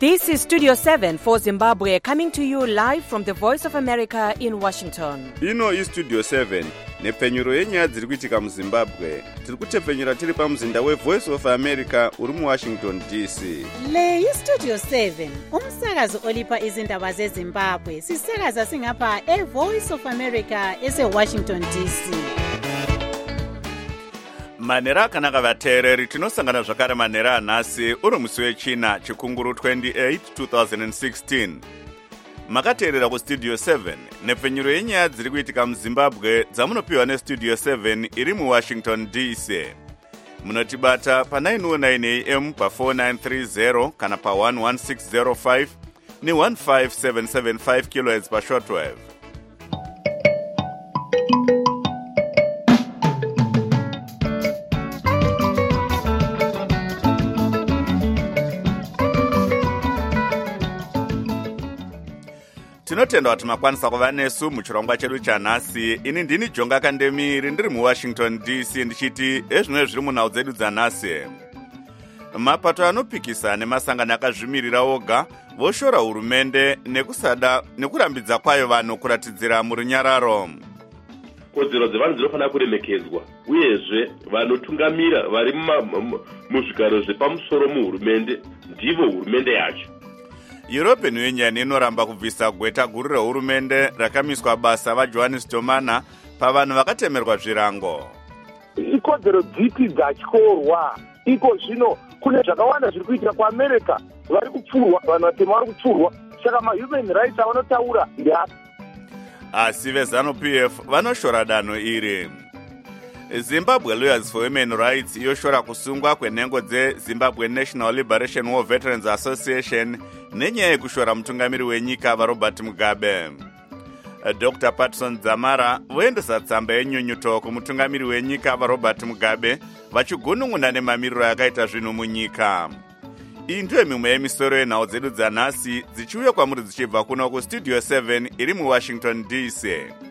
This is Studio 7 for Zimbabwe, coming to you live from the Voice of America in Washington. Ino is Studio 7, nepfenyuro yenyaya dziri kuitika muZimbabwe. Tiri kutepfenyura tiri pamuzinda weVoice of America uri muWashington DC. Le iStudio 7, umsakazo olipa izindaba zeZimbabwe. Sisakaza singapha eVoice of America eseWashington DC. Manera akanaka vateereri, tinosangana zvakare manera anhasi uri musi wechina chikunguru 28 2016. Makateerera kuStudio 7 nepfenyuro yenyaya dziri kuitika muZimbabwe dzamunopiwa neStudio 7 iri muWashington DC. Munotibata pa909 AM pa4930 kana pa11605 ne15775 kHz pashortwave. Tinotenda kuti makwanisa kuva nesu muchirongwa chedu chanhasi. Ini ndini Jonga Kandemiri ndiri muWashington DC ndichiti ezvimwe zviri munhau dzedu dzanhasi. Mapato anopikisa nemasangano akazvimirira oga voshora hurumende nekurambidza kwayo vanhu kuratidzira murunyararo. Kodzero dzevanhu dzinofanira kuremekedzwa, uyezve vanotungamira vari muzvigaro zvepamusoro muhurumende ndivo hurumende yacho. European Union inoramba kubvisa gweta guru rehurumende rakamiswa basa vaJohannes Domana pavanhu vakatemerwa zvirango. Ikodzero dzipi dzatyorwa iko zvino kune zvakawanda zviri kuitika kuAmerica, vari kupfurwa, vanhu vatema vari kupfurwa, saka mahuman rights avanotaura ndeapo. Asi veZANU-PF vanoshora danho iri. Zimbabwe Lawyers for Women Rights yoshora kusungwa kwenhengo dzeZimbabwe National Liberation War Veterans Association nenyaya yekushora mutungamiri wenyika vaRobert Mugabe. Dr. Patson Dzamara voendesa tsamba yenyunyuto kumutungamiri wenyika vaRobert Mugabe vachigunun'una nemamiriro akaita zvinhu munyika. Iyi ndiyo mimwe yemisoro yenhau dzedu dzanhasi dzichiuya kwamuri dzichibva kuno kuStudio 7 iri muWashington DC.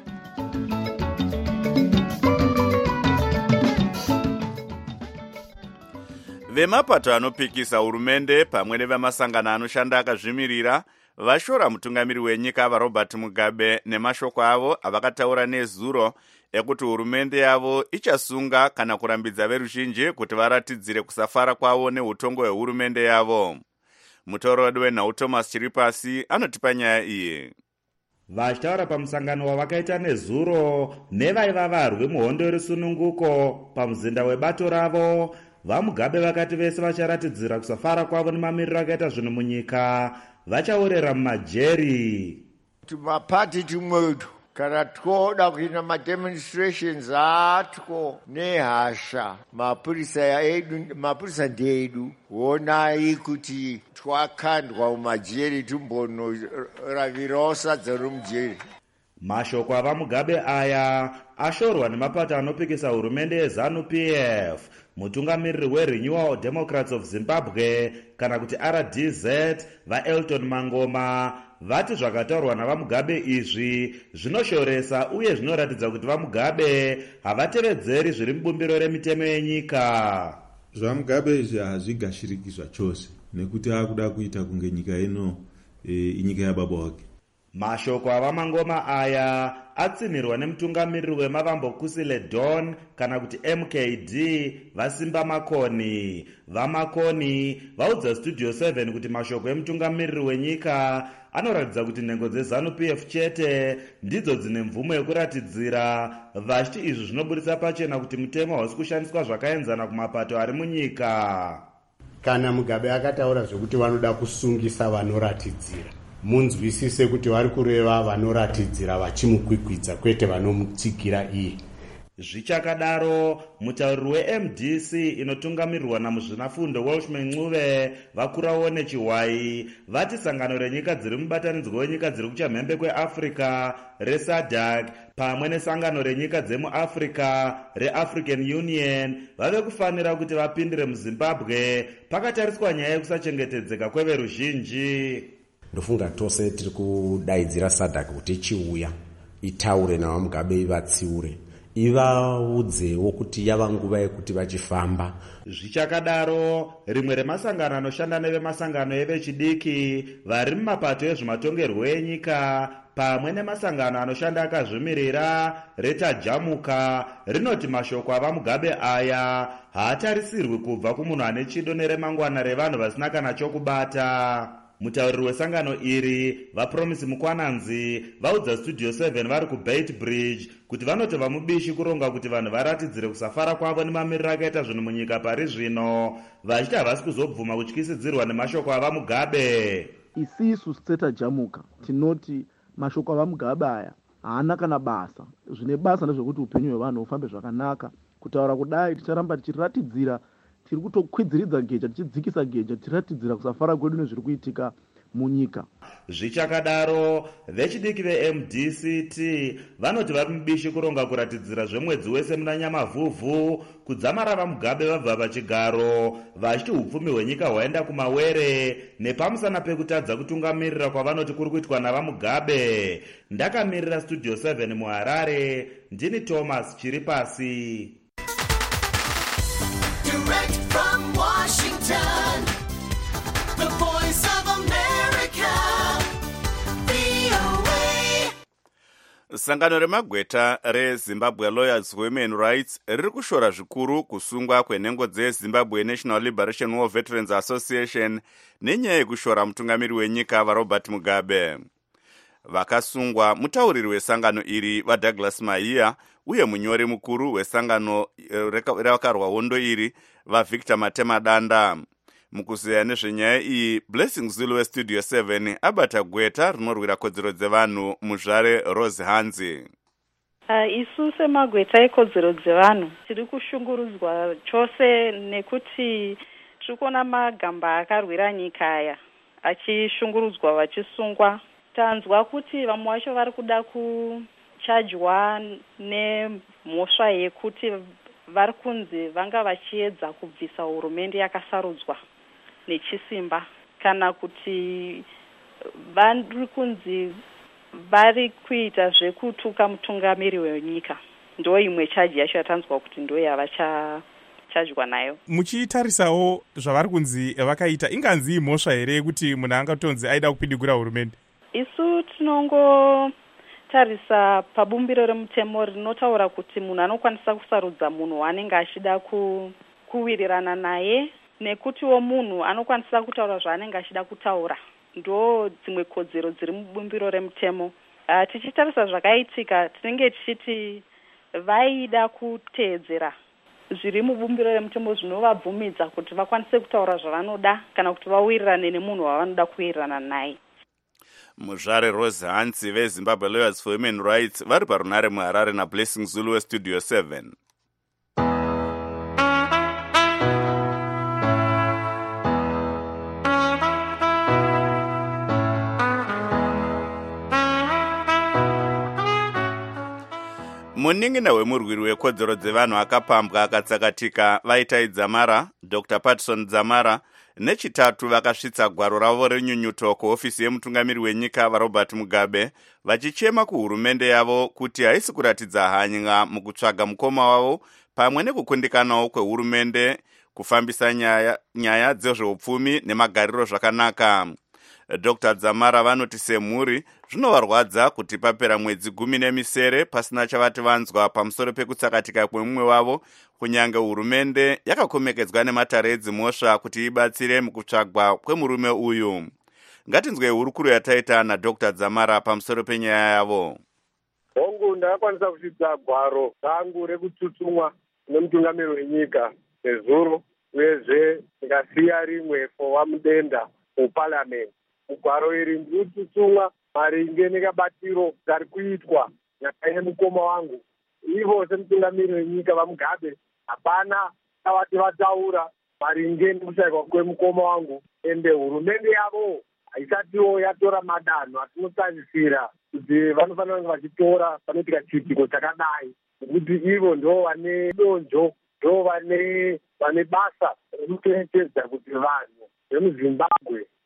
Vemapato anopikisa hurumende pamwe nevemasangano anoshanda akazvimirira vashora mutungamiri wenyika vaRobert Mugabe nemashoko avo avakataura nezuro ekuti hurumende yavo ichasunga kana kurambidza veruzhinji kuti varatidzire kusafara kwavo neutongo hwehurumende yavo. Mutauri wedu wenhau Thomas Chiripasi anotipa nyaya iyi. Vachitaura pamusangano wavakaita nezuro nevaiva varwi muhondo yerusununguko pamuzinda webato ravo, vaMugabe vakati vese vacharatidzira kusafara kwavo nemamiriro akaita zvinhu munyika vachaorera mumajeri. Tumapati tumwedu kana tikoda kuita mademonstrations atiko nehasha, mapurisa ndedu honai kuti twakandwa mumajeri tumbonoravirawo sadza romujeri. Mashoko avaMugabe aya ashorwa nemapato anopikisa hurumende yeZANU-PF, mutungamiriri weRenewal Democrats of Zimbabwe kana kuti RDZ vaElton Mangoma vati zvakataurwa navaMugabe izvi zvinoshoresa uye zvinoratidza kuti vaMugabe havatevedzeri zviri mubumbiro remitemo yenyika. ZvaMugabe izvi hazvigashiriki chose nekuti akuda kuita kunge nyika ino inyika yababa wake. Mashoko avaMangoma aya atsinirwa nemutungamiriri weMavambokusile Don kana kuti MKD vaSimba Makoni. VaMakoni vaudza Studio 7 kuti mashoko emutungamiriri wenyika anoratidza kuti nhengo dzeZANU-PF chete ndidzo dzine mvumo yekuratidzira, vachiti izvi zvinobudisa pachena kuti mutemo hausi kushandiswa zvakaenzana kumapato ari munyika. Kana Mugabe akataura zvekuti vanoda kusungisa vanoratidzira, munzwisise kuti vari kureva vanoratidzira vachimukwikwidza kwete vanomutsigira iye. Zvichakadaro, mutauriri weMDC inotungamirirwa namuzvinafundo Welshman Ncube vakurawo nechiwai vati sangano renyika dziri mubatanidzwa wenyika dziri kuchamhembe kweAfrica reSADC pamwe nesangano renyika dzemuAfrica reAfrican Union vave kufanira kuti vapindire muZimbabwe pakatariswa nyaya yekusachengetedzeka kweveruzhinji. Ndofunga tose tiri kudaidzira SADC kuti ichiuya itaure navaMugabe ivatsiure ivaudzewo kuti yava nguva yekuti vachifamba. Zvichakadaro, rimwe remasangano anoshanda nevemasangano evechidiki vari mumapato ezvematongerwo enyika pamwe nemasangano anoshanda akazvimirira retajamuka rinoti mashoko ava Mugabe aya haatarisirwi kubva kumunhu ane chido neremangwana revanhu vasina kana chokubata. Mutauriri wesangano iri vaPromise Mukwananzi vaudza Studio 7 vari kuBait Bridge kuti vanotova mubishi kuronga kuti vanhu varatidzire kusafara kwavo nemamiriro akaita zvinhu munyika pari zvino, vachiti havasi kuzobvuma kutyisidzirwa nemashoko ava Mugabe. Isisu setajamuka tinoti mashoko ava Mugabe aya haana kana basa. Zvine basa ndezvekuti upenyu hwevanhu hufambe zvakanaka. Kutaura kudai ticharamba tichiratidzira, tiri kutokwidziridza geja, tichidzikisa geja, tiratidzira kusafara kwedu nezviri kuitika munyika. Zvichakadaro, vechidiki veMDCT vanoti vari mubishi kuronga kuratidzira zvemwedzi wese muna Nyamavhuvhu kudzamara vaMugabe vabva pachigaro, vachiti upfumi hwenyika hwaenda kumawere nepamusana pekutadza kutungamirira kwavanoti kuri kuitwa navaMugabe. Ndakamirira Studio 7 muHarare, ndini Thomas Chiripasi. Direct from Washington, the voice of America, VOA. Sangano remagweta reZimbabwe Lawyers Women Rights riri kushora zvikuru kusungwa kwenhengo dzeZimbabwe National Liberation War Veterans Association nenyaya yekushora mutungamiri wenyika vaRobert Mugabe. Vakasungwa mutauriri wesangano iri vaDouglas Mahiya uye munyori mukuru wesangano ravakarwa hondo iri vaVictor Matemadanda. Mukuzeya nezvenyaya iyi, Blessing Zulu weStudio 7 abata gweta rinorwira kodzero dzevanhu muZvare Rose Hanzi. Isu semagweta ekodzero dzevanhu tiri kushungurudzwa chose nekuti tiri kuona magamba akarwira nyika aya achishungurudzwa vachisungwa. Tanzwa kuti vamwe vacho vari kuda kuchajwa nemhosva yekuti vari kunzi vanga vachiedza kubvisa hurumende yakasarudzwa nechisimba, kana kuti vari kunzi vari kuita zvekutuka mutungamiri wenyika. Ndo imwe chaji yacho yatanzwa kuti ndo yavachachajwa nayo. Muchitarisawo zvavari kunzi vakaita, inganzi mhosva here yekuti munhu angatonzi aida kupidigura hurumende? Isu tinongotarisa pabumbiro remutemo rinotaura kuti munhu anokwanisa kusarudza munhu anenge achida kuwirirana naye, nekutiwo munhu anokwanisa kutaura zvaanenge achida kutaura. Ndo dzimwe kodzero dziri mubumbiro remutemo. Tichitarisa zvakaitika, tinenge tichiti vaida kuteedzera zviri mubumbiro remutemo zvinovabvumidza kuti vakwanise kutaura zvavanoda kana kuti vawirirane nemunhu wavanoda kuwirirana naye. Muzvare Rose Hansi veZimbabwe Lawyers for Women Rights vari parunare muHarare naBlessing Zulu weStudio 7. Munin'ina wemurwiri wekodzero dzevanhu akapambwa akatsakatika vaitai Dzamara, Dr. Patson Dzamara, nechitatu vakasvitsa gwaro ravo renyunyuto kuhofisi yemutungamiri wenyika vaRobert Mugabe, vachichema kuhurumende yavo kuti haisi kuratidza hanya mukutsvaga mukoma wavo pamwe nekukundikanawo kwehurumende kufambisa nyaya dzezveupfumi nemagariro zvakanaka. Dr. Dzamara vanoti semhuri zvinovarwadza kuti papera mwedzi 10 pasina chavati vanzwa pamusoro pekutsakatika kwemumwe wavo, kunyange hurumende yakakomekedzwa nematare edzimhosva kuti ibatsire mukutsvagwa kwemurume uyu. Ngatinzwe hurukuru yataita naDr. Dzamara pamusoro penyaya yavo. Hongu ndakakwanisa kusvitsa gwaro rangu rekututumwa nemutungamiri wenyika nezuro, uyezve ndikasiya rimwe wamudenda muparliament. Gwaro iri ndikututumwa maringe nekabatiro kari kuitwa nyaka yemukoma wangu. Ivo semutungamiri wenyika vaMugabe hapana chavati vataura maringe nekushayikwa kwemukoma wangu, ende hurumende yavo haisatiwo yatora madanho atinotarisira kuti vanofanira kunge vachitora panoitika chiitiko chakadai, nekuti ivo ndo vane donzvo, ndo vane basa rekuchengetedza kuti vanhu vemuZimbabwe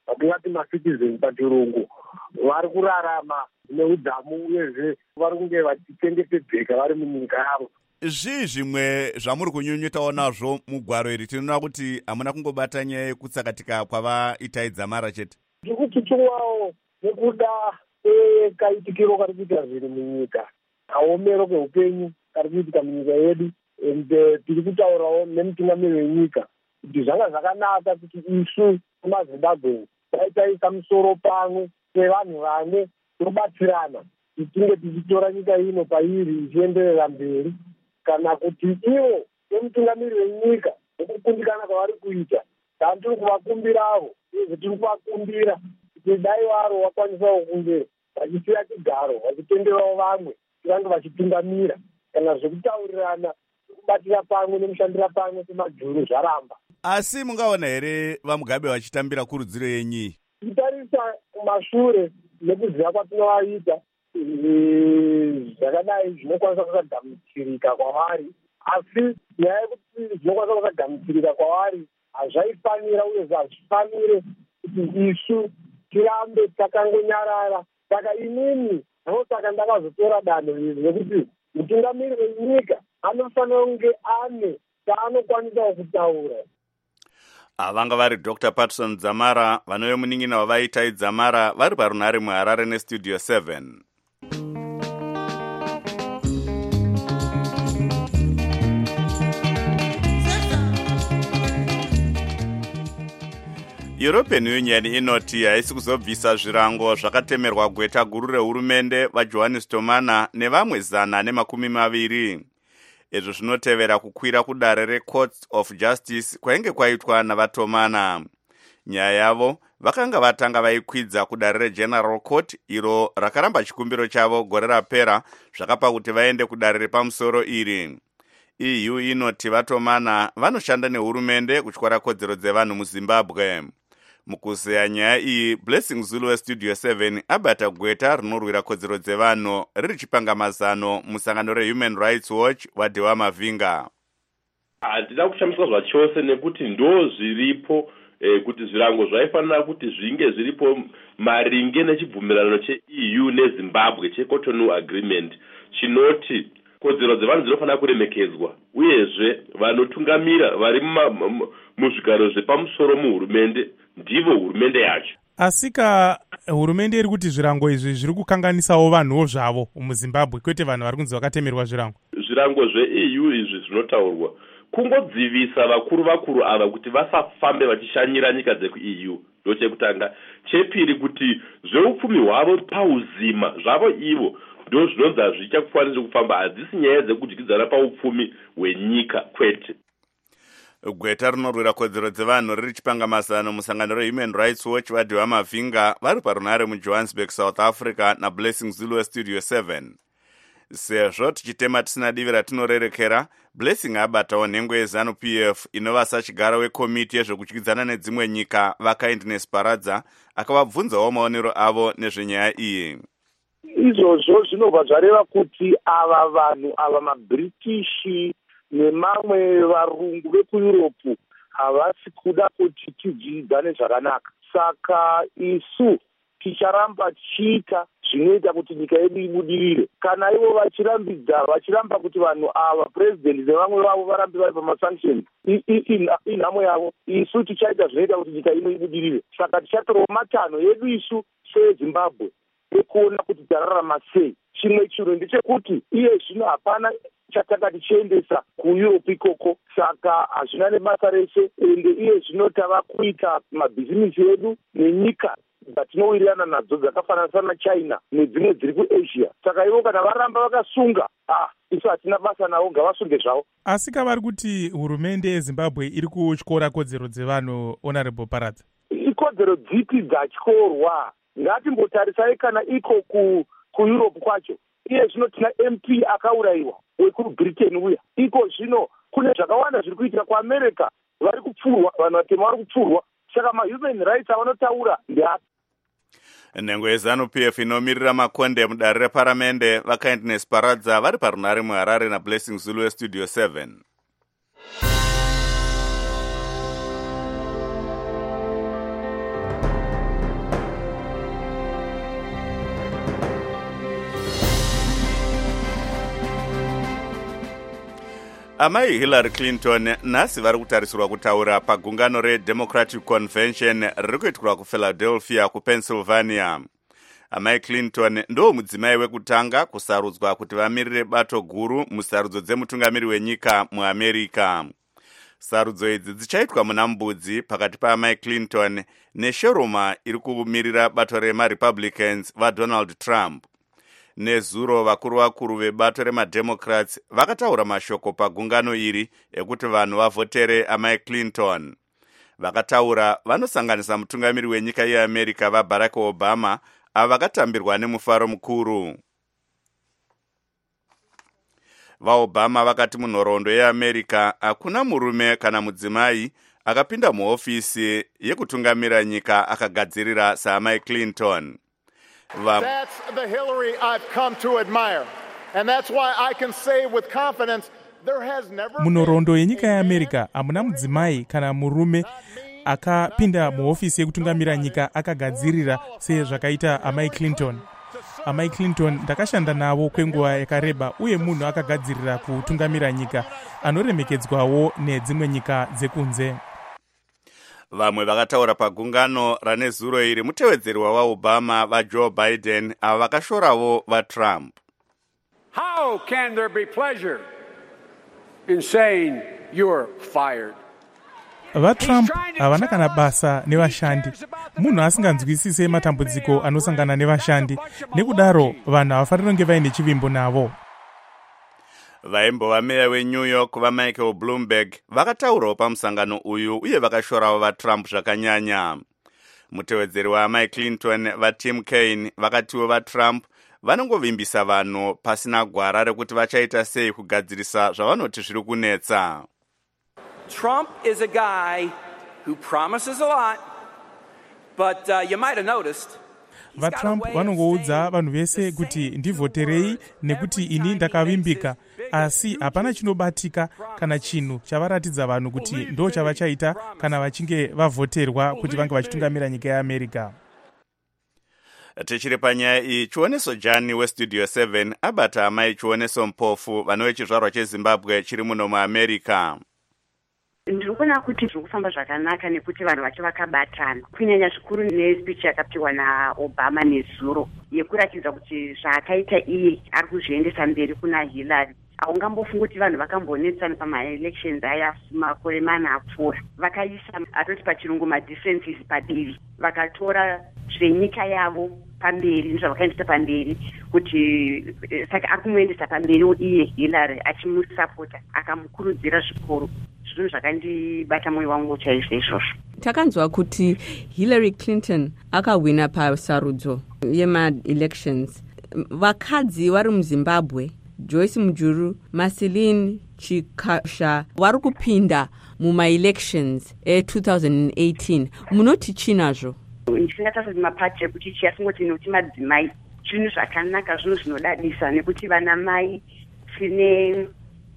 vatingati macitizens pachirungu vari kurarama neudhamu uyezve vari kunge vachichengetedzeka vari munyika yavo. Zvii zvimwe zvamuri kunyunyutawo nazvo mugwaro iri? Tinoona kuti hamuna kungobata nyaya yekutsakatika kwavaitai dzamara chete. Tiri kututsumwawo nekuda kaitikiro kari kuita zviri munyika, kaomero keupenyu kari kuitika munyika yedu. Tiri kutaurawo nemutungamiri wenyika kuti zvanga zvakanaka kuti isu mazimbabwe taitaisa musoro pamwe sevanhu vane tobatsirana kuti tinge tichitora nyika ino pairi ichienderera mberi, kana kuti ivo nemutungamiri wenyika nekukundikana kwavari kuita tiri kuvakumbiravo izvo tiri kuvakumbira kuti dai varo vakwanisawo kunge vachisiya chigaro vachitenderawo vamwe vange vachitungamira kana zvekutaurirana kubatira pamwe nemushandira pamwe semajuru zvaramba. Asi mungaona here vaMugabe vachitambira kurudziro yenyu? Titarisa kumashure nekuziva kwatinovaita zvakadai zvinokwanisa kusagamuchirika kwavari, asi nyaya yekuti zvinokwanisa kusagamuchirika kwavari hazvaifanira uye hazvifanire kuti isu tirambe takangonyarara. Saka inini ndosaka ndakazotora danho iri nekuti mutungamiri wenyika anofanira kunge ane chaanokwanisawo kutaura. Vanga vari Dr. Patson Dzamara, vanove munin'ina wavaitai Dzamara, vari parunhare muHarare neStudio 7. European Union inoti haisi kuzobvisa zvirango zvakatemerwa gweta guru rehurumende vaJohannes Tomana nevamwe 120. Izvo zvinotevera kukwira kudare reCourt of Justice kwainge kwaitwa navaTomana. Nyaya yavo vakanga vatanga vaikwidza kudare reGeneral Court iro rakaramba chikumbiro chavo gore rapera zvakapa kuti vaende kudare repamusoro iri. EU inoti vaTomana vanoshanda nehurumende kutyora kodzero dzevanhu muZimbabwe. Mukuzeya nyaya iyi, Blessing Zulu weStudio 7 abata gweta rinorwira kodzero dzevanhu riri chipangamazano musangano reHuman Rights Watch waDewa Mavinga. Handina kushamiswa zvachose nekuti ndo zviripo kuti zvirango zvaifanira kuti zvinge zviripo maringe nechibvumirano cheEU neZimbabwe cheCotonou Agreement chinoti kodzero dzevanhu dzinofanira kuremekedzwa uyezve vanotungamira vari muzvigaro zvepamusoro muhurumende ndivo hurumende yacho. Asika hurumende iri kuti zvirango izvi zviri kukanganisawo vanhuwo zvavo muZimbabwe kwete vanhu vari kunzi vakatemerwa zvirango. Zvirango zveEU izvi zvinotaurwa kungodzivisa vakuru ava kuti vasafambe vachishanyira nyika dzekuEU. Ndo chekutanga. Chepiri kuti zveupfumi hwavo pauzima zvavo ivo ndo zvinonzi hazvichakufanira kufamba, hadzisi nyaya dzekudyidzana paupfumi hwenyika kwete. Gweta rinorwira kodzero dzevanhu riri chipangamazano musangano reHuman Rights Watch vaDewa Mavinga vari parunhare muJohannesburg, South Africa naBlessing Zulu weStudio 7. Sezvo tichitema tisina divi ratinorerekera, Blessing abatawo nhengo yeZANU-PF inova sachigara wekomiti yezvekudyidzana nedzimwe nyika vaKindness Paradza akavabvunzawo maonero avo nezvenyaya iyi. Izvozvo zvinobva zvareva kuti ava vanhu ava maBritish nemamwe varungu vekuEurope havasi kuda kuti tidyidzane zvakanaka. Saka isu ticharamba tichiita zvinoita kuti nyika yedu ibudirire. Kana ivo vachiramba kuti vanhu ava president nevamwe vavo varambe vari pamasanctions inhamo yavo, isu tichaita zvinoita kuti nyika ino ibudirire. Saka tichatorawo matanho edu isu seZimbabwe ekuona kuti tararama sei. Chimwe chinhu ndechekuti iye zvino hapana chatanga tichiendesa kuEurope ikoko, saka hazvina nebasa rese, ende iye zvino tava kuita mabhizinisi edu nenyika dzatinowirirana nadzo dzakafanana sanaChina nedzimwe dziri kuAsia. Saka ivo kana varamba vakasunga, isu hatina basa navo, ngavasunge zvavo. Asika vari kuti hurumende yeZimbabwe iri kutyora kodzero dzevanhu, Honorable Paradza? Ikodzero dzipi dzatyorwa? Ngatimbotarisai kana iko kuEurope kwacho. Iye zvino tina MP akaurayiwa wekuBritain uya. Iko zvino kune zvakawanda zviri kuitika kuAmerica, vari kupfurwa, vanhu vatema vari kupfurwa. Saka mahuman rights avanotaura ndeapi? Nhengo yeZANU-PF inomirira makonde mudare reparamende vaKindness Paradza vari parunhare muHarare naBlessing Zulu weStudio 7. amai Hillary Clinton nhasi vari kutarisirwa kutaura pagungano reDemocratic Convention riri kuitirwa kuPhiladelphia kuPennsylvania. Amai Clinton ndo mudzimai wekutanga kusarudzwa kuti vamirire bato guru musarudzo dzemutungamiri wenyika muAmerica. Sarudzo idzi dzichaitwa muna mbudzi pakati paamai Clinton neSheroma iri kumirira bato remaRepublicans vaDonald Trump. Nezuro vakuru vebato remademocrats vakataura mashoko pagungano iri ekuti vanhu vavhotere amai Clinton. Vakataura vanosanganisa mutungamiri wenyika yeAmerica vaBarack Obama avakatambirwa nemufaro mukuru. VaObama vakati munhoroondo yeAmerica hakuna murume kana mudzimai akapinda muhofisi yekutungamira nyika akagadzirira saamai Clinton. That's the Hillary I've come to admire. And that's why I can say with confidence there has never munhoroondo yenyika yeAmerica hamuna mudzimai kana murume akapinda muhofisi yekutungamira nyika akagadzirira sezvakaita amai Clinton. Amai Clinton ndakashanda navo kwenguva yakareba uye munhu akagadzirira kutungamira nyika anoremekedzwawo nedzimwe nyika dzekunze. Vamwe vakataura pagungano ranezuro iri mutevedzerwa vaObama vaJoe Biden ava vakashorawo vaTrump. How can there be pleasure in saying you're fired? VaTrump havana kana basa nevashandi. Munhu asinganzwisise matambudziko anosangana nevashandi. Nekudaro vanhu havafaniri kunge vaine chivimbo navo. Vaimbova meya weNew York vaMichael Bloomberg vakataurawo pamusangano uyu uye vakashorawo vaTrump zvakanyanya. Mutevedzeri waamai Clinton vaTim Kaine vakatiwo vaTrump vanongovimbisa vanhu pasina gwara rekuti vachaita sei kugadzirisa zvavanoti zviri kunetsa. Trump is a guy who promises a lot, but you might have noticed VaTrump vanongoudza vanhu vese kuti ndivhoterei nekuti ini ndakavimbika, asi hapana chinobatika kana chinhu chavaratidza vanhu kuti ndo chavachaita kana vachinge vavhoterwa kuti vange vachitungamira nyika yeAmerica. Tichiri panyaya iyi, Chioneso Jani weStudio 7 abata amai Chioneso Mpofu vano vechizvarwa cheZimbabwe chiri muno muAmerica. Ndikuona kuti zviri kufamba zvakanaka nekuti vanhu vacho vakabatana kunyanya zvikuru nespeech yakapiwa naObama nezuro yekuratidza kuti zvaakaita iye ari kuzviendesa mberi kuna Hillary. Haungambofungi kuti vanhu vakambonetsana pamaelections aya makore mana apfuura. Vakaisa atoti pachirungu madifferences padivi, vakatora zvenyika yavo pamberi nezvavakaendesa pamberi kuti saka akumuendesa pamberi iye Hillary achimusapota akamukurudzira zvikuru. Zvinhu zvakandibata mwoyo wangu chaizvo izvozvo. Takanzwa kuti Hillary Clinton akawina pasarudzo yema-elections. Vakadzi vari muZimbabwe, Joyce Mujuru, Marceline Chikasha vari kupinda muma-elections e2018. Munoti chinazvo? Ndisingatasati mapati ekuti chiyasingoti nekuti madzimai zvinhu zvakanaka, zvinhu zvinodadisa nekuti vana mai tine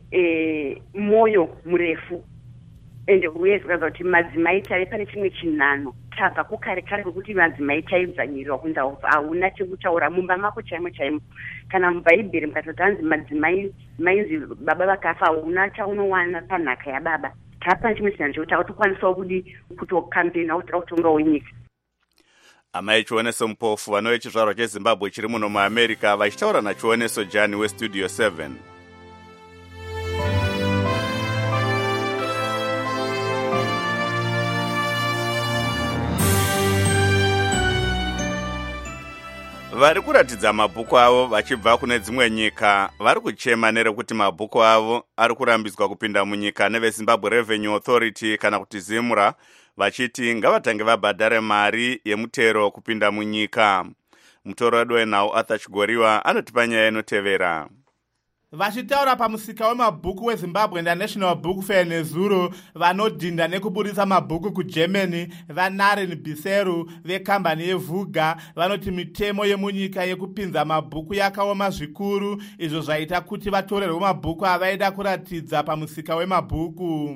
moyo murefu ende uye zvikaza kuti madzimai tare pane chimwe chinhano tabva kukare kare kwekuti madzimai taidzvanyirirwa kunzi hauna chekutaura mumba mako chaimo chaimo. Kana mubhaibheri mukatoti hanzi madzimai mainzi baba vakafa hauna chaunowana panhaka yababa. Tapane chimwe chinhano chekuti hautikwanisawo kudi kutokampena kutonga wenyika. Amai Chioneso Mpofu vano vechizvarwa cheZimbabwe chiri muno muAmerica vachitaura naChioneso Jani weStudio 7. Vari kuratidza mabhuku avo vachibva kune dzimwe nyika vari kuchema nerekuti mabhuku avo ari kurambidzwa kupinda munyika neveZimbabwe Revenue Authority kana kuti ZIMRA, vachiti ngavatange vabhadhare mari yemutero kupinda munyika. Mutori wedu wenhau Arthur Chigoriwa anotipa nyaya inotevera. Vachitaura pamusika wemabhuku weZimbabwe International Book Fair nezuro, vanodhinda nekuburisa mabhuku kuGermany vaNaren Biseru vekambani yeVuga vanoti mitemo yemunyika yekupinza mabhuku yakaoma zvikuru, izvo zvaita kuti vatorerwe mabhuku avaida kuratidza pamusika wemabhuku.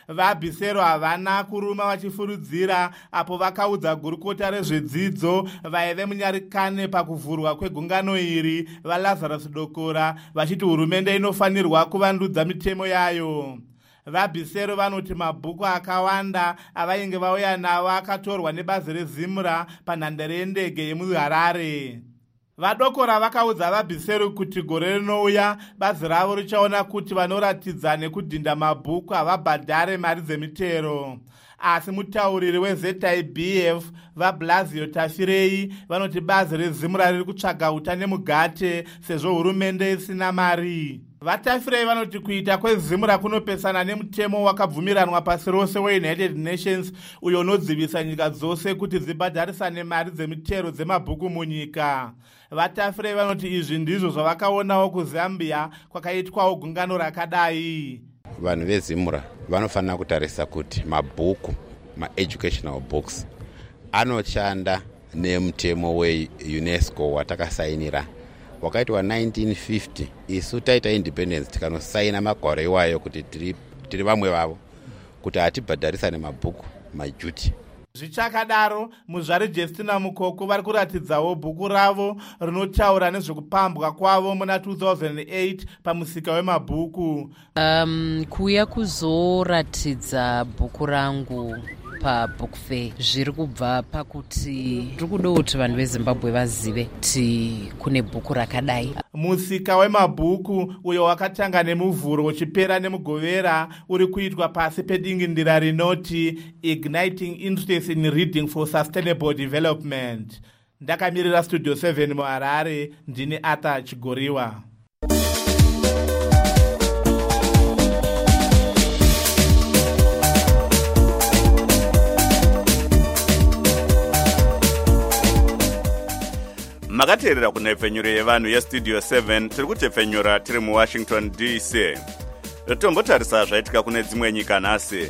vaBisero havana kuruma vachifurudzira apo vakaudza gurukota rezvedzidzo vaive munyarikane pakuvhurwa kwegungano iri vaLazarus Dokora vachiti hurumende inofanirwa kuvandudza mitemo yayo. VaBisero vanoti mabhuku akawanda avainge vauya nawo akatorwa nebazi reZimra panhandare yendege yemuHarare. VaDokora vakaudza vaBisero kuti gore rinouya bazi ravo richaona kuti vanoratidza nekudhinda mabhuku havabhadhare mari dzemitero. Asi mutauriri weZIBF vaBlasio Tafirei vanoti bazi reZimra riri kutsvaga uta nemugate sezvo hurumende isina mari. VaTafirei vanoti kuita kweZimra kunopesana nemutemo wakabvumiranwa pasi rose weUnited Nations uyo unodzivisa nyika dzose kuti dzibhadharisane mari dzemitero dzemabhuku munyika. VaTafirei vanoti izvi ndizvo zvavakaonawo kuZambia kwakaitwawo gungano rakadai. Vanhu veZimra vanofanira kutarisa kuti mabhuku, ma-educational books, anoshanda nemutemo weUNESCO watakasainira wakaitwa 1950. Isu taita independence tikanosaina magwaro iwayo kuti tiri vamwe vavo kuti hatibhadharisane mabhuku, majuti. Zvichakadaro, muzvari Justina Mukoko vari kuratidzawo bhuku ravo rinotaura nezvekupambwa kwavo muna 2008 pamusika wemabhuku. Kuuya kuzoratidza bhuku rangu pabook fair zviri kubva pakuti tiri kuda kuti vanhu veZimbabwe vazive kuti kune bhuku rakadai. Musika wemabhuku uyo wakatanga nemuvhuro uchipera nemugovera uri kuitwa pasi pedingindira rinoti Igniting Interest in Reading for Sustainable Development. Ndakamirira Studio 7 muHarare, ndini Arthur Chigoriwa. Makateerera kunhepfenyuro yevanhu yestudio 7 tiri kutepfenyura tiri muWashington DC. Tombotarisa zvaitika kune dzimwe nyika nhasi.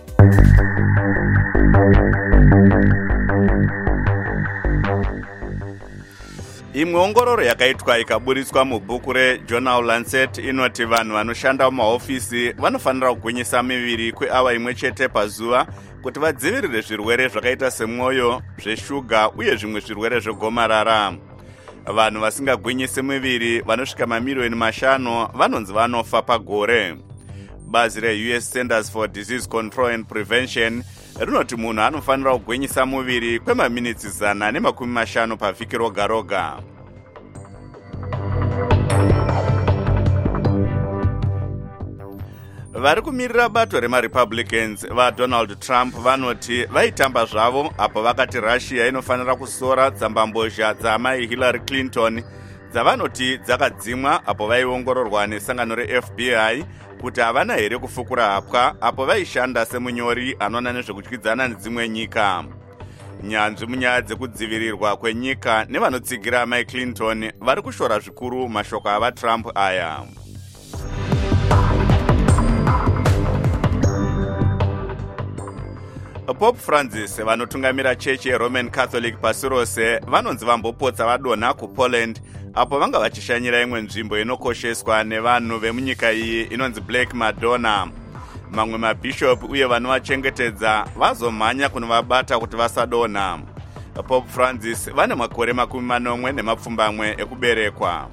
Imwe ongororo yakaitwa ikaburitswa mubhuku reJournal Lancet inoti vanhu vanoshanda mumahofisi vanofanira kugwinyisa miviri kweawa imwe chete pazuva kuti vadzivirire zvirwere zvakaita semwoyo, zveshuga uye zvimwe zvirwere zvegomarara. Vanhu vasingagwinyisi miviri vanosvika mamiliyoni 5 vanonzi vanofa pagore. Bazi reUS Centers for Disease Control and Prevention rinoti munhu anofanira kugwinyisa muviri kwemaminitsi 150 pavhiki roga roga. Vari kumirira bato remaRepublicans vaDonald Trump vanoti vaitamba zvavo apo vakati Russia inofanira kusora tsambambozha dzaamai Hillary Clinton dzavanoti dzakadzimwa apo vaiongororwa nesangano reFBI kuti havana here kufukura hapwa apo vaishanda semunyori anoona nezvekudyidzana nedzimwe nyika. Nyanzvi munyaya dzekudzivirirwa kwenyika nevanotsigira amai Clinton vari kushora zvikuru mashoko avaTrump aya. Pope Francis vanotungamira chechi yeRoman Catholic pasi rose vanonzi vambopotsa vadonha kuPoland apo vanga vachishanyira imwe nzvimbo inokosheswa nevanhu vemunyika iyi inonzi Black Madonna. Mamwe mabhishop uye vanovachengetedza vazomhanya kunovabata kuti vasadonha. Pope Francis vane makore 40 ekuberekwa.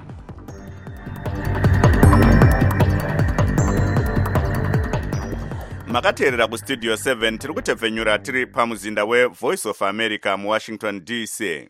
Makateerera kustudio 7 tiri kutepfenyura tiri pamuzinda weVoice of America muWashington DC.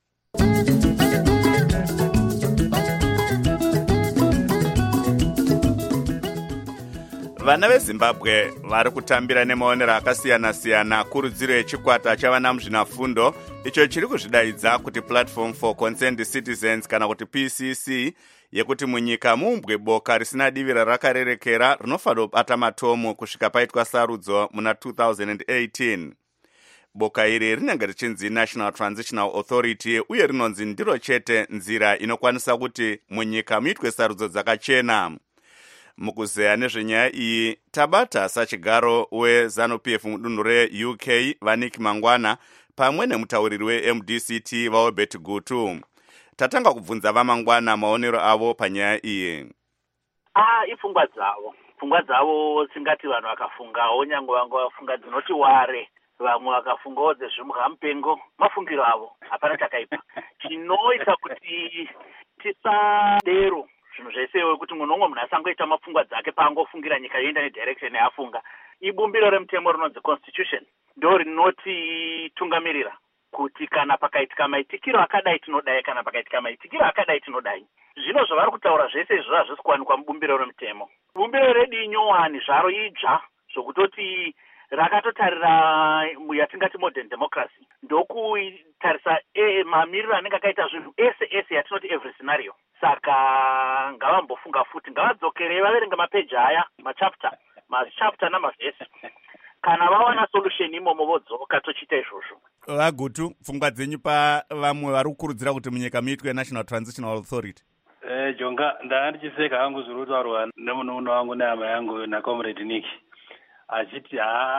Vana veZimbabwe vari kutambira nemaonero akasiyana-siyana kurudziro yechikwata chavana muzvinafundo icho chiri kuzvidaidza kuti Platform for Concerned Citizens kana kuti PCC, yekuti munyika muumbwe boka risina divira rakarerekera rinofanira kubata matomo kusvika paitwa sarudzo muna 2018. Boka iri rinenge richinzi National Transitional Authority uye rinonzi ndiro chete nzira inokwanisa kuti munyika muitwe sarudzo dzakachena. Mukuzeya nezvenyaya iyi tabata sachigaro weZANU-PF mudunhu reUK Vanik Mangwana pamwe nemutauriri weMDCT vaObert Gutu. Tatanga kubvunza vaMangwana maonero avo panyaya iyi. Ipfungwa dzavo pfungwa dzavo singati vanhu vakafungawo nyangwe vanga vafunga dzinoti ware, vamwe vakafungawo dzezvimhamupengo, mafungiro avo hapana chakaipa. Chinoita kuti tisadero zvinhu zvese kuti munhu omwe munhu asangoita mapfungwa dzake paangofungira nyika yoenda nedirection yaafunga. Ibumbiro remutemo rinonzi constitution ndo rinotitungamirira kuti kana pakaitika maitikiro akadai tinodai, kana pakaitika maitikiro akadai tinodai. Zvino zvavari kutaura zvese izvo hazvisi kuwanikwa mubumbiro remutemo. Bumbiro redu inyowani zvaro idzva zvokutoti rakatotarira yatingati modern democracy ndokutarisa mamiriro anenge akaita zvinhu ese yatinoti every scenario. Saka ngavambofunga futi, ngavadzokere vaverenge mapeji aya, machapter namavhesi. Kana vawana solution imomo vodzoka tochiita izvozvo. Vagutu, pfungwa dzenyu pavamwe vari kukurudzira kuti munyika muitwe National Transitional Authority? Jonga, ndandichiseka hangu zviri kutaurwa nemunun'una wangu nehama yangu naComrade Nick achiti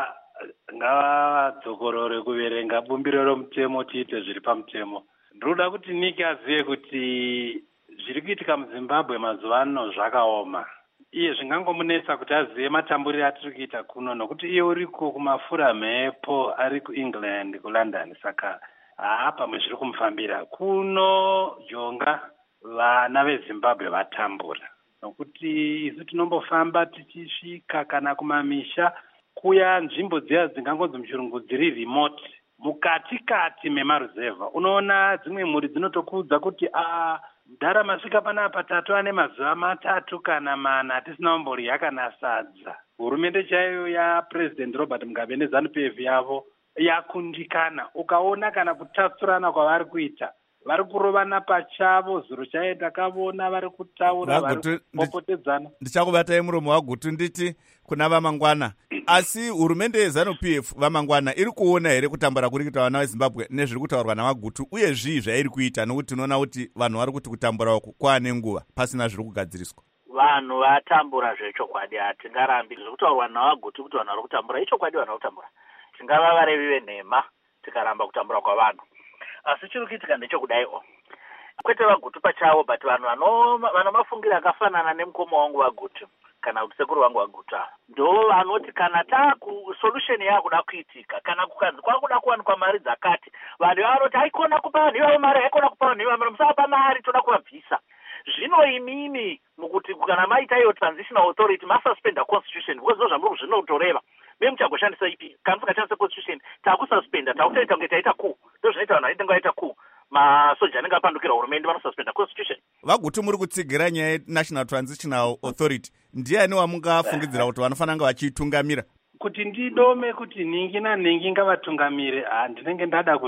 ngavadzokorore kuverenga bumbiro romutemo tiite zviri pamutemo. Ndinoda kuti Nick azive kuti zviri kuitika muZimbabwe mazuva ano zvakaoma. Iye zvingangomunetsa kuti azive matamburiro atiri kuita kuno, nokuti iye uriko kumafura mhepo ari kuEngland, kuLondon. Saka pamwe zviri kumufambira kuno. Jonga, vana veZimbabwe vatambura, nokuti isu tinombofamba tichisvika kana kumamisha kuya nzvimbo dziya dzingangonzi muchirungu dziri remote, mukati memaruzevha. Unoona dzimwe mhuri dzinotokuudza kuti mudhara masvika panapa ane mazuva 3 kana 4 hatisina kumborya kana sadza. Hurumende chaiyo yaPresident Robert Mugabe neZANU-PF yavo yakundikana. Ukaona kana kutatsurana kwavari kuita, vari kurovana pachavo. Zuro chaiye takavona vari kutaura, vari kupopotedzana. Ndichakubatai muromo waGutu nditi kuna vamangwana. Asi hurumende yeZANU-PF vamangwana iri kuona here kutambura kuri kuita vana veZimbabwe nezviri kutaurwa navaGutu, uye zvii zvairi kuita, nokuti tinoona kuti vanhu vari kuti kutambura uku kwaane nguva pasina zviri kugadziriswa? Vanhu vatambura zvechokwadi, hatingarambi. Zviri kutaurwa navaGutu kuti vanhu vari kutambura ichokwadi, vanhu vari kutambura. Tingava varevi venhema tikaramba kutambura kwavanhu. Asi chiri kuitika ndechokudaiwo, kwete vaGutu pachavo, but vanhu vanomafungira akafanana nemukoma wangu vaGutu kana kuti sekuru vangu vaGutu ndo vanoti kana solution yakuda kuitika, kana kukanzi kwakuda kuwanikwa mari dzakati, vanhu vanoti haikona kupa vanhu ivavo mari, haikona kupa vanhu ivavo mari, musapa mari, toda kuvabvisa. Zvino imimi mukuti kana maita iyo transitional authority masuspenda constitution, because ndo zvamuri zvinotoreva memuchagoshandisa ipi. Kana musingashandisa constitution takususpenda, takutoita kunge taita coup. Ndo zvinoita vanhu vaitenga vaita coup, masoja anenge apandukira hurumende vanosuspenda constitution. vaGutu muri kutsigira nyaya yeNational Transitional Authority, ndiani wamungafungidzira kuti vanofanira vachiitungamira? Kuti ndidome kuti ningi naningi ngavatungamire, ndinenge ndada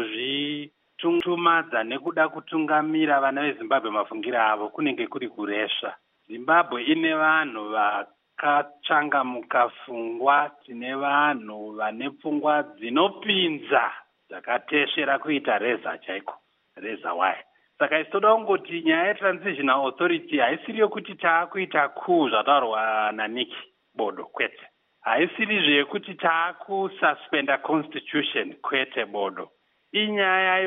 kuzvitumadza nekuda kutungamira vana veZimbabwe mafungira avo kunenge kuri kuresva. Zimbabwe ine vanhu vakachangamuka pfungwa, tine vanhu vane pfungwa dzinopinza dzakateshera kuita reza chaiko, reza waye. Saka isoda kungoti nyaya yeTransitional Authority haisiri yokuti taakuita coup zvataurwa naNiki Bodo, kwete. Haisiri zvekuti taakususpenda constitution, kwete Bodo. Inyaya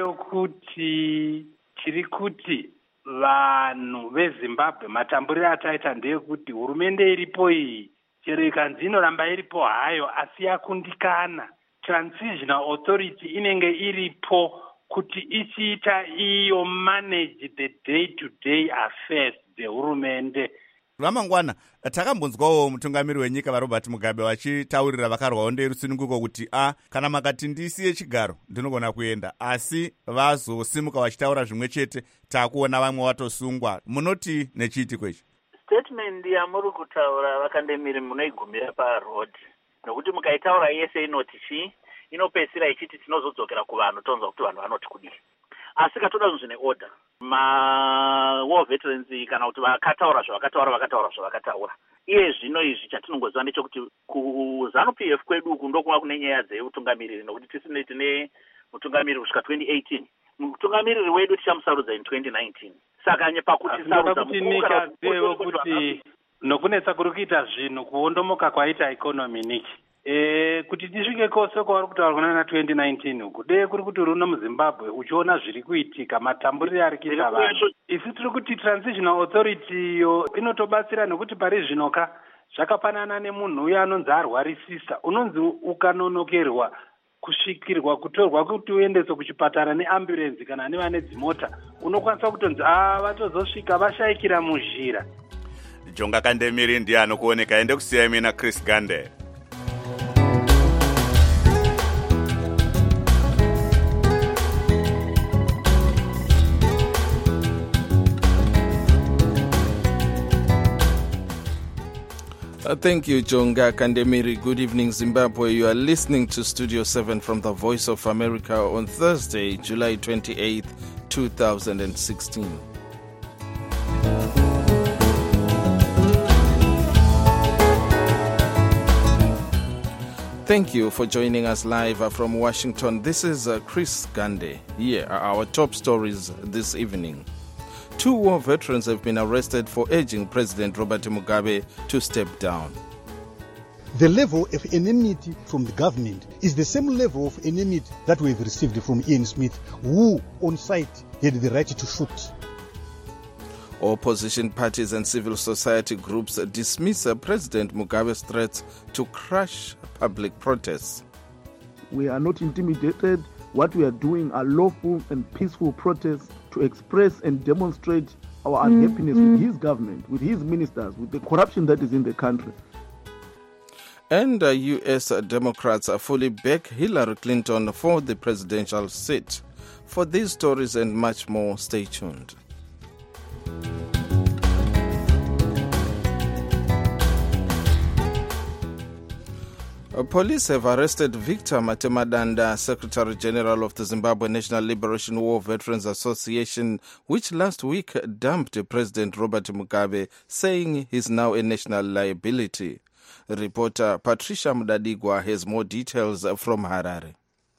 yokuti tiri kuti vanhu veZimbabwe matamburiro ataita ndeyekuti hurumende iripo iyi chero ikanzi inoramba iripo hayo, asi yakundikana. Transitional Authority inenge iripo kuti ichiita iyo manage the day-to-day affairs dzehurumende. Vamangwana, takambonzwawo mutungamiri wenyika vaRobert Mugabe vachitaurira vakarwawo nderusununguko kuti kana makati ndisiye chigaro ndinogona kuenda, asi vazosimuka vachitaura zvimwe chete, takuona vamwe watosungwa. Munoti nechiitiko ichi? Statement yamuri kutaura vakandemiri munoigumira paroad, nokuti mukaitaura yese inoti inopedzisira ichiti tinozodzokera kuvanhu, tonzwa kuti vanhu vanoti kudii. Asi katoda zvinhu zvine order. War veterans kana kuti vakataura zvavakataura. Iye zvino izvi chatinongoziva ndechekuti kuZANU-PF kwedu uku ndokuva kune nyaya dzeutungamiriri, nokuti tisine tine mutungamiriri kusvika 2018. Mutungamiriri wedu tichamusarudza in 2019. Saka pakuti sarudza kuti nokunetsa kuri kuita zvinhu kuondomoka kwaita economy Niki. Kuti tisvike kose kwavari kutaurwa na 2019 uku, dee kuri kuti runo muZimbabwe uchiona zviri kuitika, matamburiro ari kuita vanhu. Isi tiri kuti Transitional Authority yo inotobatsira, nokuti pari zvinoka zvakafanana nemunhu uyo anonzi arwarisisa, unonzi ukanonokerwa kusvikirwa kutorwa kuti uendeswe kuchipatara neamburenzi kana nevane dzimota, unokwanisa kutonzi vatozosvika vashayikira muzhira. Jonga Kandemiri ndiye anokuoneka ende kusiya mina Chris Gande. Thank you, Jonga Kandemiri. Good evening, Zimbabwe. You are listening to Studio 7 from the Voice of America on Thursday, July 28th, 2016. Thank you for joining us live from Washington. This is Chris Gande. Here are our top stories this evening. 2 war veterans have been arrested for urging President Robert Mugabe to step down. The level of enmity from the government is the same level of enmity that we've received from Ian Smith, who on site had the right to shoot. Opposition parties and civil society groups dismiss President Mugabe's threats to crush public protests. We are not intimidated. What we are doing are lawful and peaceful protests to express and demonstrate our unhappiness with his government, with his ministers, with the corruption that is in the country. And U.S. Democrats fully back Hillary Clinton for the presidential seat. For these stories and much more, stay tuned. Police have arrested Victor Matemadanda, Secretary General of the Zimbabwe National Liberation War Veterans Association, which last week dumped President Robert Mugabe, saying he's now a national liability. Reporter Patricia Mudadigwa has more details from Harare.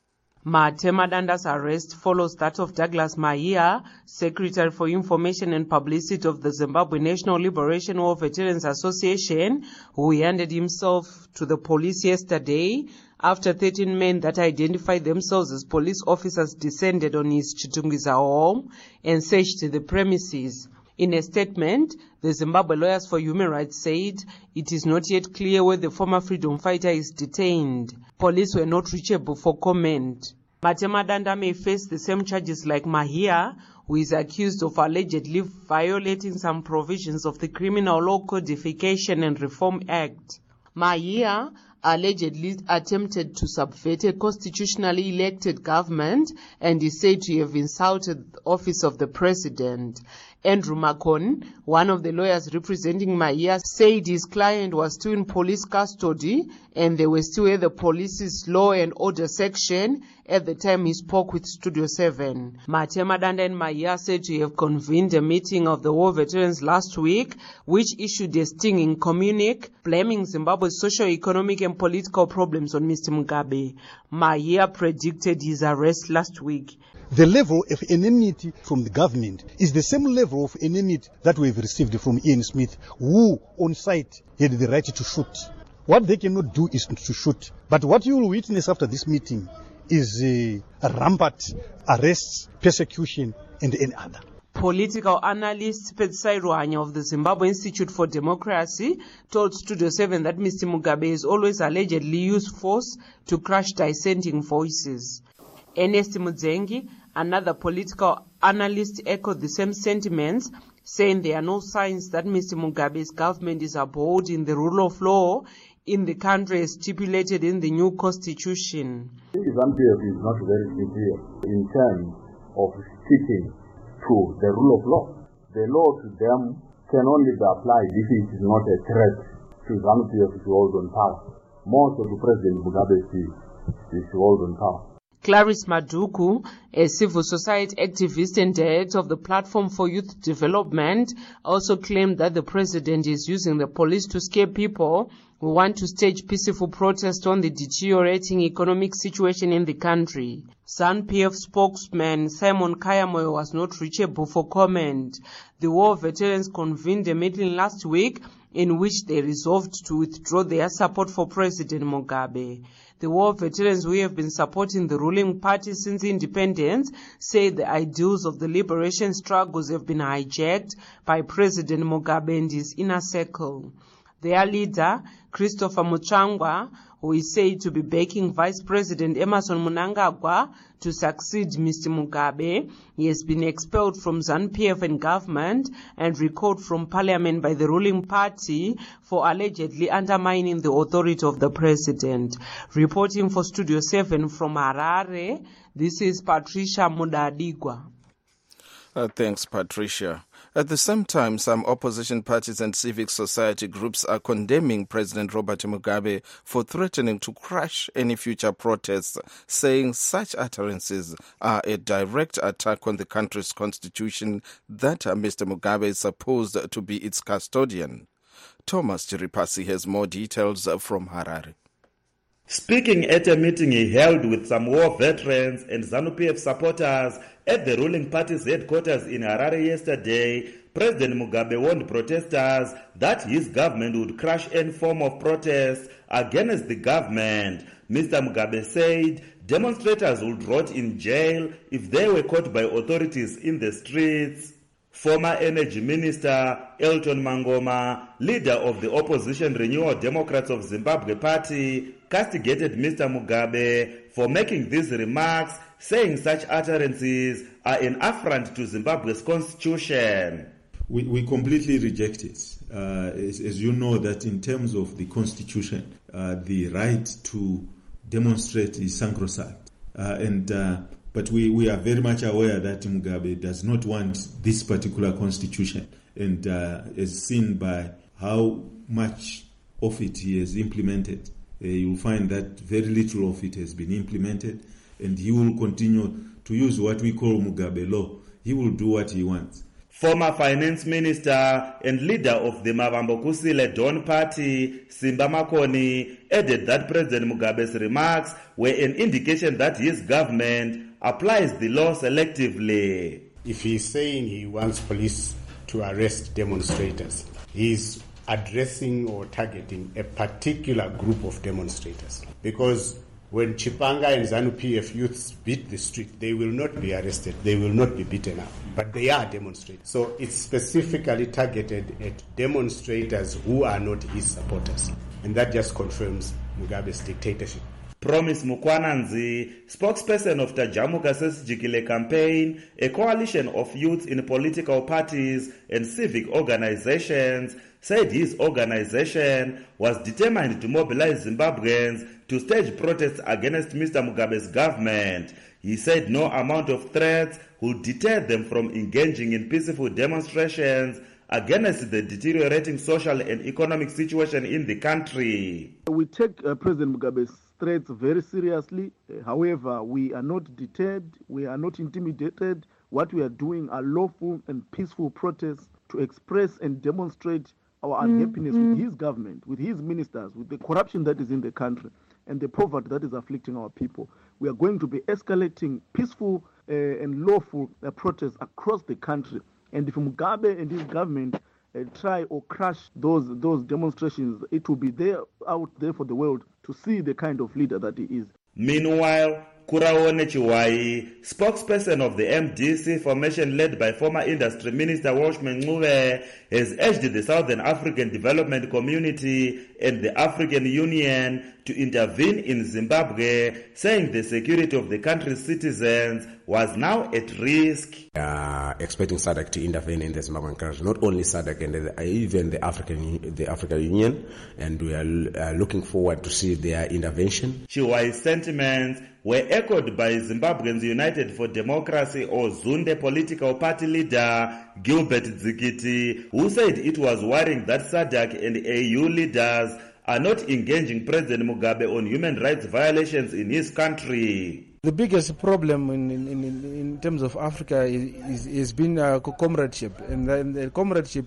Matemadanda's arrest follows that of Douglas Mahia, Secretary for Information and Publicity of the Zimbabwe National Liberation War Veterans Association, who handed himself to the police yesterday after 13 men that identified themselves as police officers descended on his Chitungiza home and searched the premises. In a statement, the Zimbabwe Lawyers for Human Rights said it is not yet clear where the former freedom fighter is detained. Police were not reachable for comment. Matemadanda may face the same charges like Mahia, who is accused of allegedly violating some provisions of the Criminal Law Codification and Reform Act. Mahia allegedly attempted to subvert a constitutionally elected government and is said to have insulted the office of the president. Andrew Makon, one of the lawyers representing Mahia, said his client was still in police custody and they were still at the police's law and order section at the time he spoke with Studio 7. Matemadanda and Mahia said to have convened a meeting of the war veterans last week, which issued a stinging communique blaming Zimbabwe's socio-economic and political problems on Mr. Mugabe. Mahia predicted his arrest last week. The level of enmity from the government is the same level of enmity that we've received from Ian Smith, who on site had the right to shoot. What they cannot do is to shoot. But what you will witness after this meeting is a rampant arrests, persecution, and any other. Political analyst Petsai Ruanya of the Zimbabwe Institute for Democracy told Studio 7 that Mr. Mugabe has always allegedly used force to crush dissenting voices. Ernest Mudzengi, another political analyst, echoed the same sentiments, saying there are no signs that Mr. Mugabe's government is upholding the rule of law in the country as stipulated in the new constitution. ZANU-PF is not very clear in terms of sticking to the rule of law. The law to them can only be applied if it is not a threat to ZANU-PF to hold on power. Most of the President Mugabe is to hold on power. Clarice Maduku, a civil society activist and director of the Platform for Youth Development, also claimed that the president is using the police to scare people who want to stage peaceful protests on the deteriorating economic situation in the country. ZANU-PF spokesman Simon Kayamoyo was not reachable for comment. The war veterans convened a meeting last week in which they resolved to withdraw their support for President Mugabe. The war veterans who have been supporting the ruling party since independence say the ideals of the liberation struggles have been hijacked by President Mugabe and his inner circle. Their leader, Christopher Muchangwa, who is said to be backing Vice President Emmerson Mnangagwa to succeed Mr. Mugabe, he has been expelled from ZANU-PF and government and recalled from parliament by the ruling party for allegedly undermining the authority of the president. Reporting for Studio 7 from Harare, this is Patricia Mudadigwa. Thanks, Patricia. At the same time, some opposition parties and civic society groups are condemning President Robert Mugabe for threatening to crush any future protests, saying such utterances are a direct attack on the country's constitution that Mr. Mugabe is supposed to be its custodian. Thomas Chiripasi has more details from Harare. Speaking at a meeting he held with some war veterans and ZANU-PF supporters at the ruling party's headquarters in Harare yesterday, President Mugabe warned protesters that his government would crush any form of protest against the government. Mr. Mugabe said demonstrators would rot in jail if they were caught by authorities in the streets. Former Energy Minister Elton Mangoma, leader of the opposition Renewal Democrats of Zimbabwe party, castigated Mr. Mugabe for making these remarks, saying such utterances are an affront to Zimbabwe's constitution. We completely reject it. As you know, that in terms of the constitution, the right to demonstrate is sacrosanct. But we are very much aware that Mugabe does not want this particular constitution, and as seen by how much of it he has implemented, you will find that very little of it has been implemented, and he will continue to use what we call Mugabe law. He will do what he wants. Former finance minister and leader of the Mavambokusile Dawn party, Simba Makoni, added that President Mugabe's remarks were an indication that his government applies the law selectively. If he's saying he wants police to arrest demonstrators, he's addressing or targeting a particular group of demonstrators. Because when Chipanga and ZANU-PF youths beat the street, they will not be arrested, they will not be beaten up, but they are demonstrators. So it's specifically targeted at demonstrators who are not his supporters. And that just confirms Mugabe's dictatorship. Promise Mukwananzi, spokesperson of the Jamuka Sesijikile campaign, a coalition of youths in political parties and civic organizations, said his organization was determined to mobilize Zimbabweans to stage protests against Mr. Mugabe's government. He said no amount of threats would deter them from engaging in peaceful demonstrations against the deteriorating social and economic situation in the country. We take President Mugabe's threats very seriously. However, we are not deterred, we are not intimidated. What we are doing are lawful and peaceful protests to express and demonstrate our unhappiness with his government, with his ministers, with the corruption that is in the country and the poverty that is afflicting our people. We are going to be escalating peaceful and lawful protests across the country. And if Mugabe and his government try or crush those demonstrations, it will be there out there for the world to see the kind of leader that he is. Meanwhile, Kuraone Chiwai, spokesperson of the MDC formation led by former Industry Minister Washman Ngube, has urged the Southern African Development Community and the African Union to intervene in Zimbabwe, saying the security of the country's citizens was now at risk. Expecting SADC to intervene in the Zimbabwean country, not only SADC and even the African Union, and we are looking forward to see their intervention. Chiwai's sentiments were echoed by Zimbabweans United for Democracy or Zunde political party leader Gilbert Dzikiti, who said it was worrying that SADC and AU leaders are not engaging President Mugabe on human rights violations in his country. The biggest problem in terms of Africa is been comradeship, and the comradeship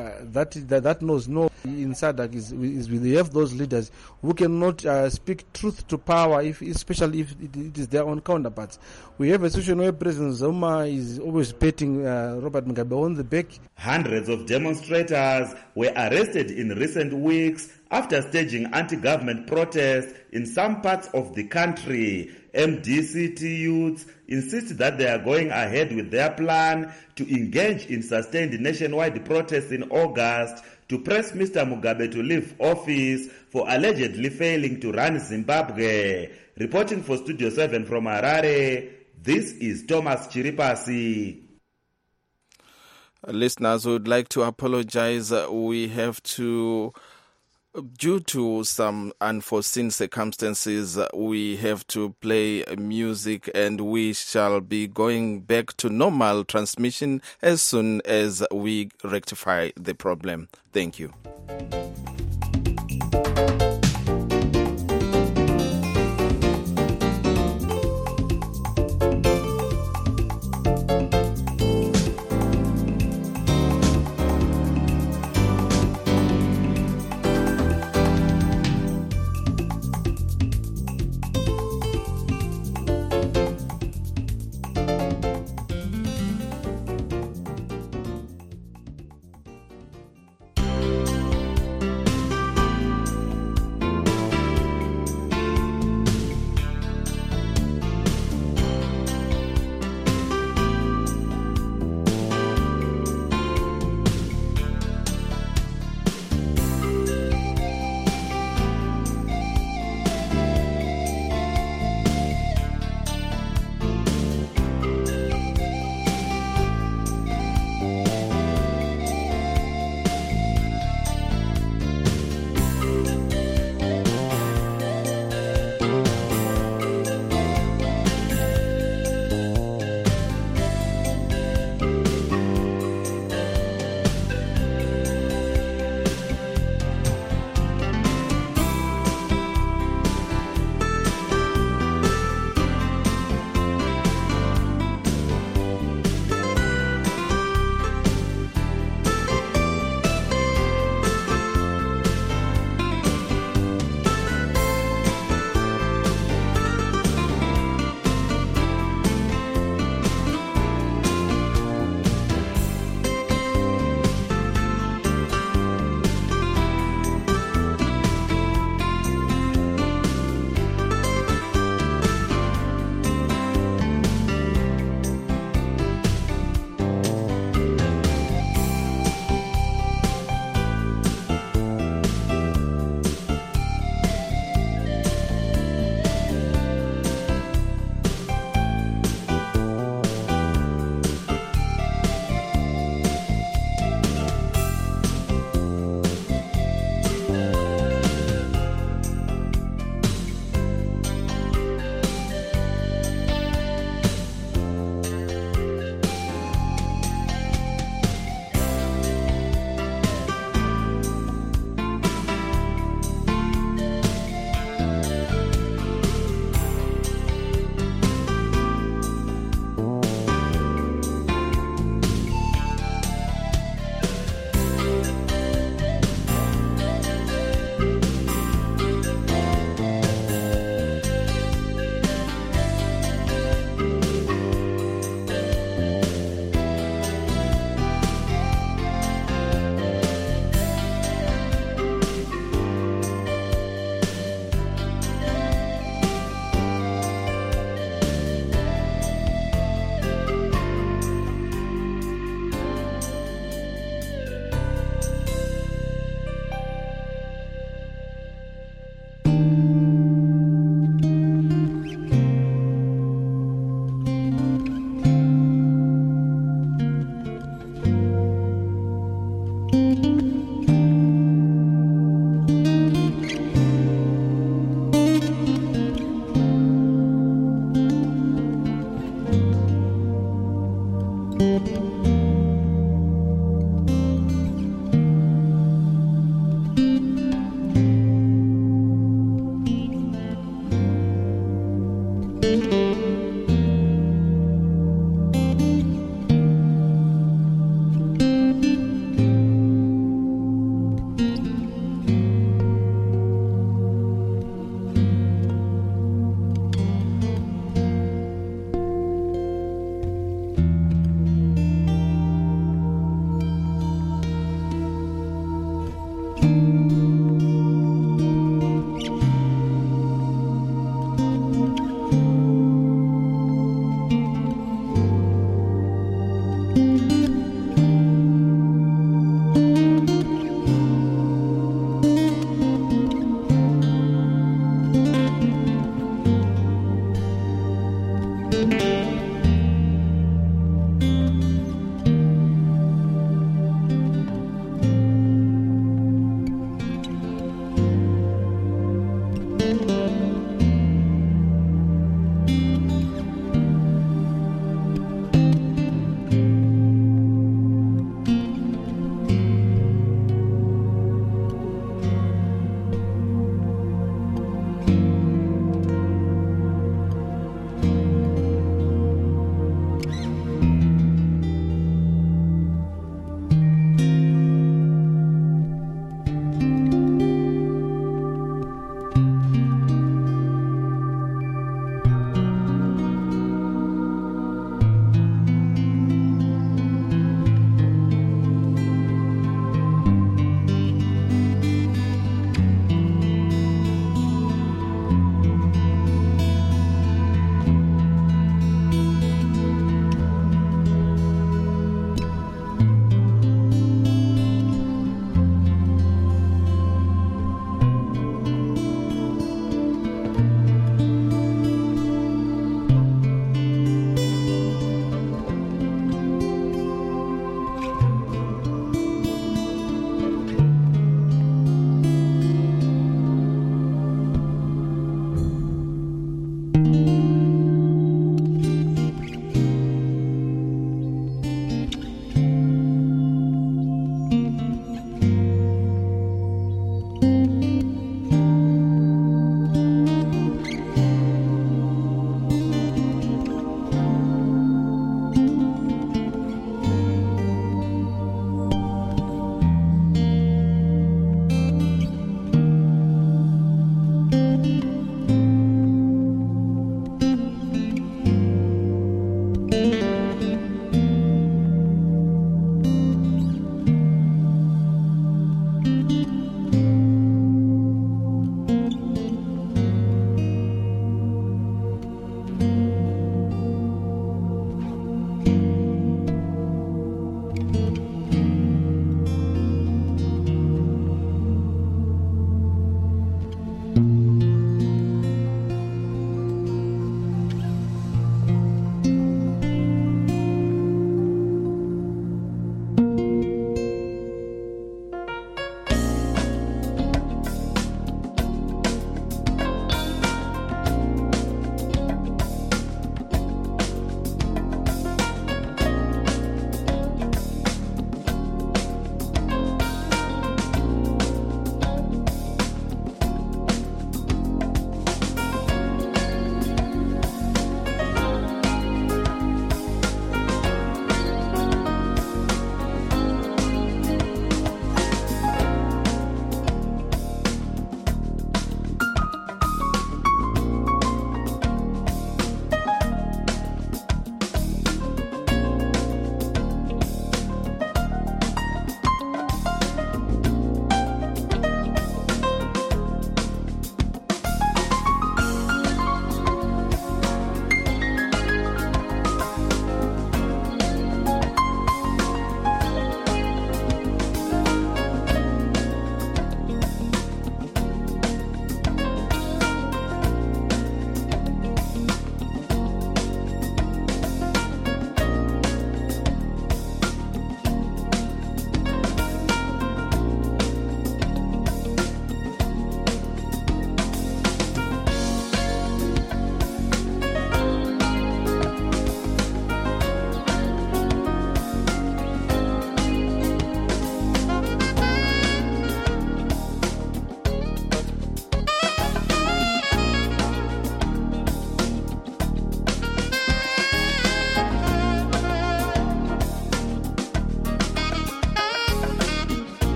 that knows no in SADC is we have those leaders who cannot speak truth to power, especially if it is their own counterparts. We have a situation where President Zuma is always patting Robert Mugabe on the back. Hundreds of demonstrators were arrested in recent weeks after staging anti-government protests in some parts of the country. MDCT youths insist that they are going ahead with their plan to engage in sustained nationwide protests in August to press Mr. Mugabe to leave office for allegedly failing to run Zimbabwe. Reporting for Studio 7 from Harare, this is Thomas Chiripasi. Listeners, we would like to apologize. We have to, due to some unforeseen circumstances, we have to play music, and we shall be going back to normal transmission as soon as we rectify the problem. Thank you.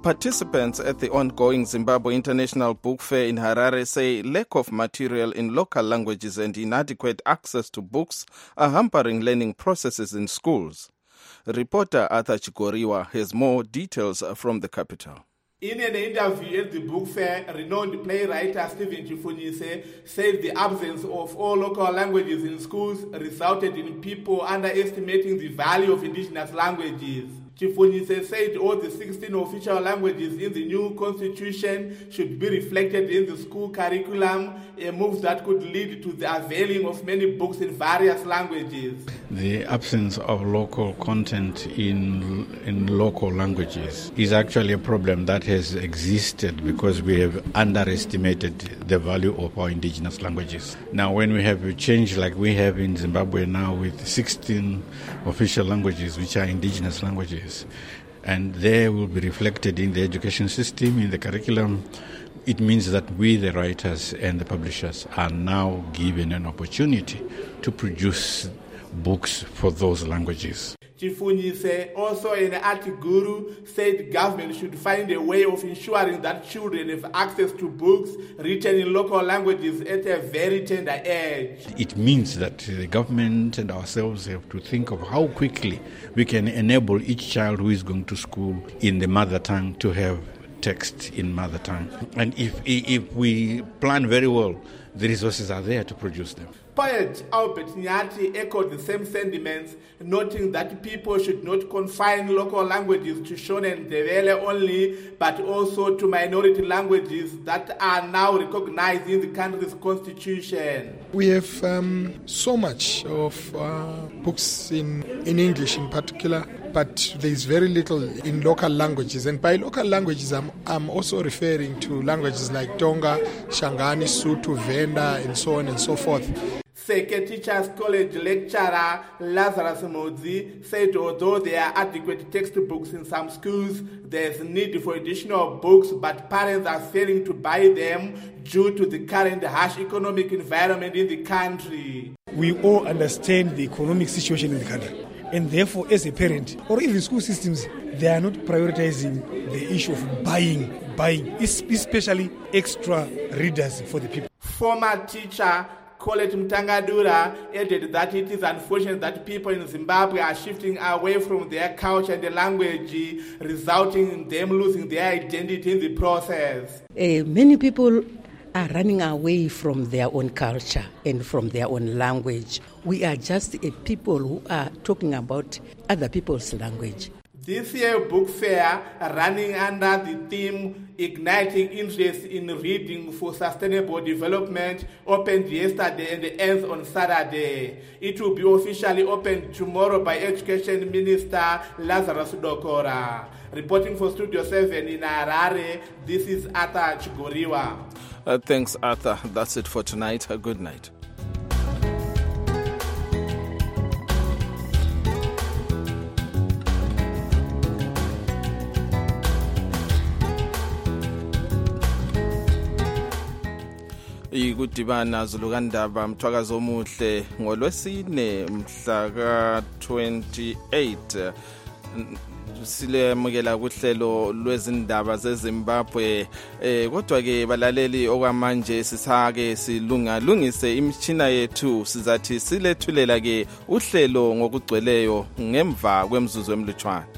Participants at the ongoing Zimbabwe International Book Fair in Harare say lack of material in local languages and inadequate access to books are hampering learning processes in schools. Reporter Arthur Chigoriwa has more details from the capital. In an interview at the book fair, renowned playwright Stephen Chifunyise said the absence of all local languages in schools resulted in people underestimating the value of indigenous languages. Chifunyise said all the 16 official languages in the new constitution should be reflected in the school curriculum, a move that could lead to the unveiling of many books in various languages. The absence of local content in local languages is actually a problem that has existed because we have underestimated the value of our indigenous languages. Now, when we have a change like we have in Zimbabwe now with 16 official languages which are indigenous languages, and they will be reflected in the education system, in the curriculum, it means that we, the writers and the publishers, are now given an opportunity to produce books for those languages. Chifunyise, also an art guru, said government should find a way of ensuring that children have access to books written in local languages at a very tender age. It means that the government and ourselves have to think of how quickly we can enable each child who is going to school in the mother tongue to have text in mother tongue. And if we plan very well, the resources are there to produce them. Poet Albert Nyati echoed the same sentiments, noting that people should not confine local languages to Shona and Ndebele only, but also to minority languages that are now recognized in the country's constitution. We have so much of books in English in particular, but there is very little in local languages. And by local languages, I'm also referring to languages like Tonga, Shangani, Sotho, Venda, and so on and so forth. Seke Teachers College lecturer Lazarus Modzi said although there are adequate textbooks in some schools, there is need for additional books, but parents are failing to buy them due to the current harsh economic environment in the country. We all understand the economic situation in the country, and therefore as a parent, or even school systems, they are not prioritizing the issue of buying, especially extra readers for the people. Former teacher Colette Mtangadura added that it is unfortunate that people in Zimbabwe are shifting away from their culture and the language, resulting in them losing their identity in the process. Many people are running away from their own culture and from their own language. We are just a people who are talking about other people's language. This year book fair, running under the theme Igniting Interest in Reading for Sustainable Development, opened yesterday and ends on Saturday. It will be officially opened tomorrow by Education Minister Lazarus Dokora. Reporting for Studio 7 in Harare, this is Arthur Chigoriwa. Thanks, Arthur. That's it for tonight. Good night. Ikudibana Zulukandaba Mthwakazi omuhle ngolwesine mhla ka-28 silemukela kuhlelo lwezindaba zeZimbabwe kodwa ke balaleli okwamanje sisake silungise imitshina yethu sizathi silethulela ke uhlelo ngokugcweleyo ngemva kwemzuzu emlutshwana.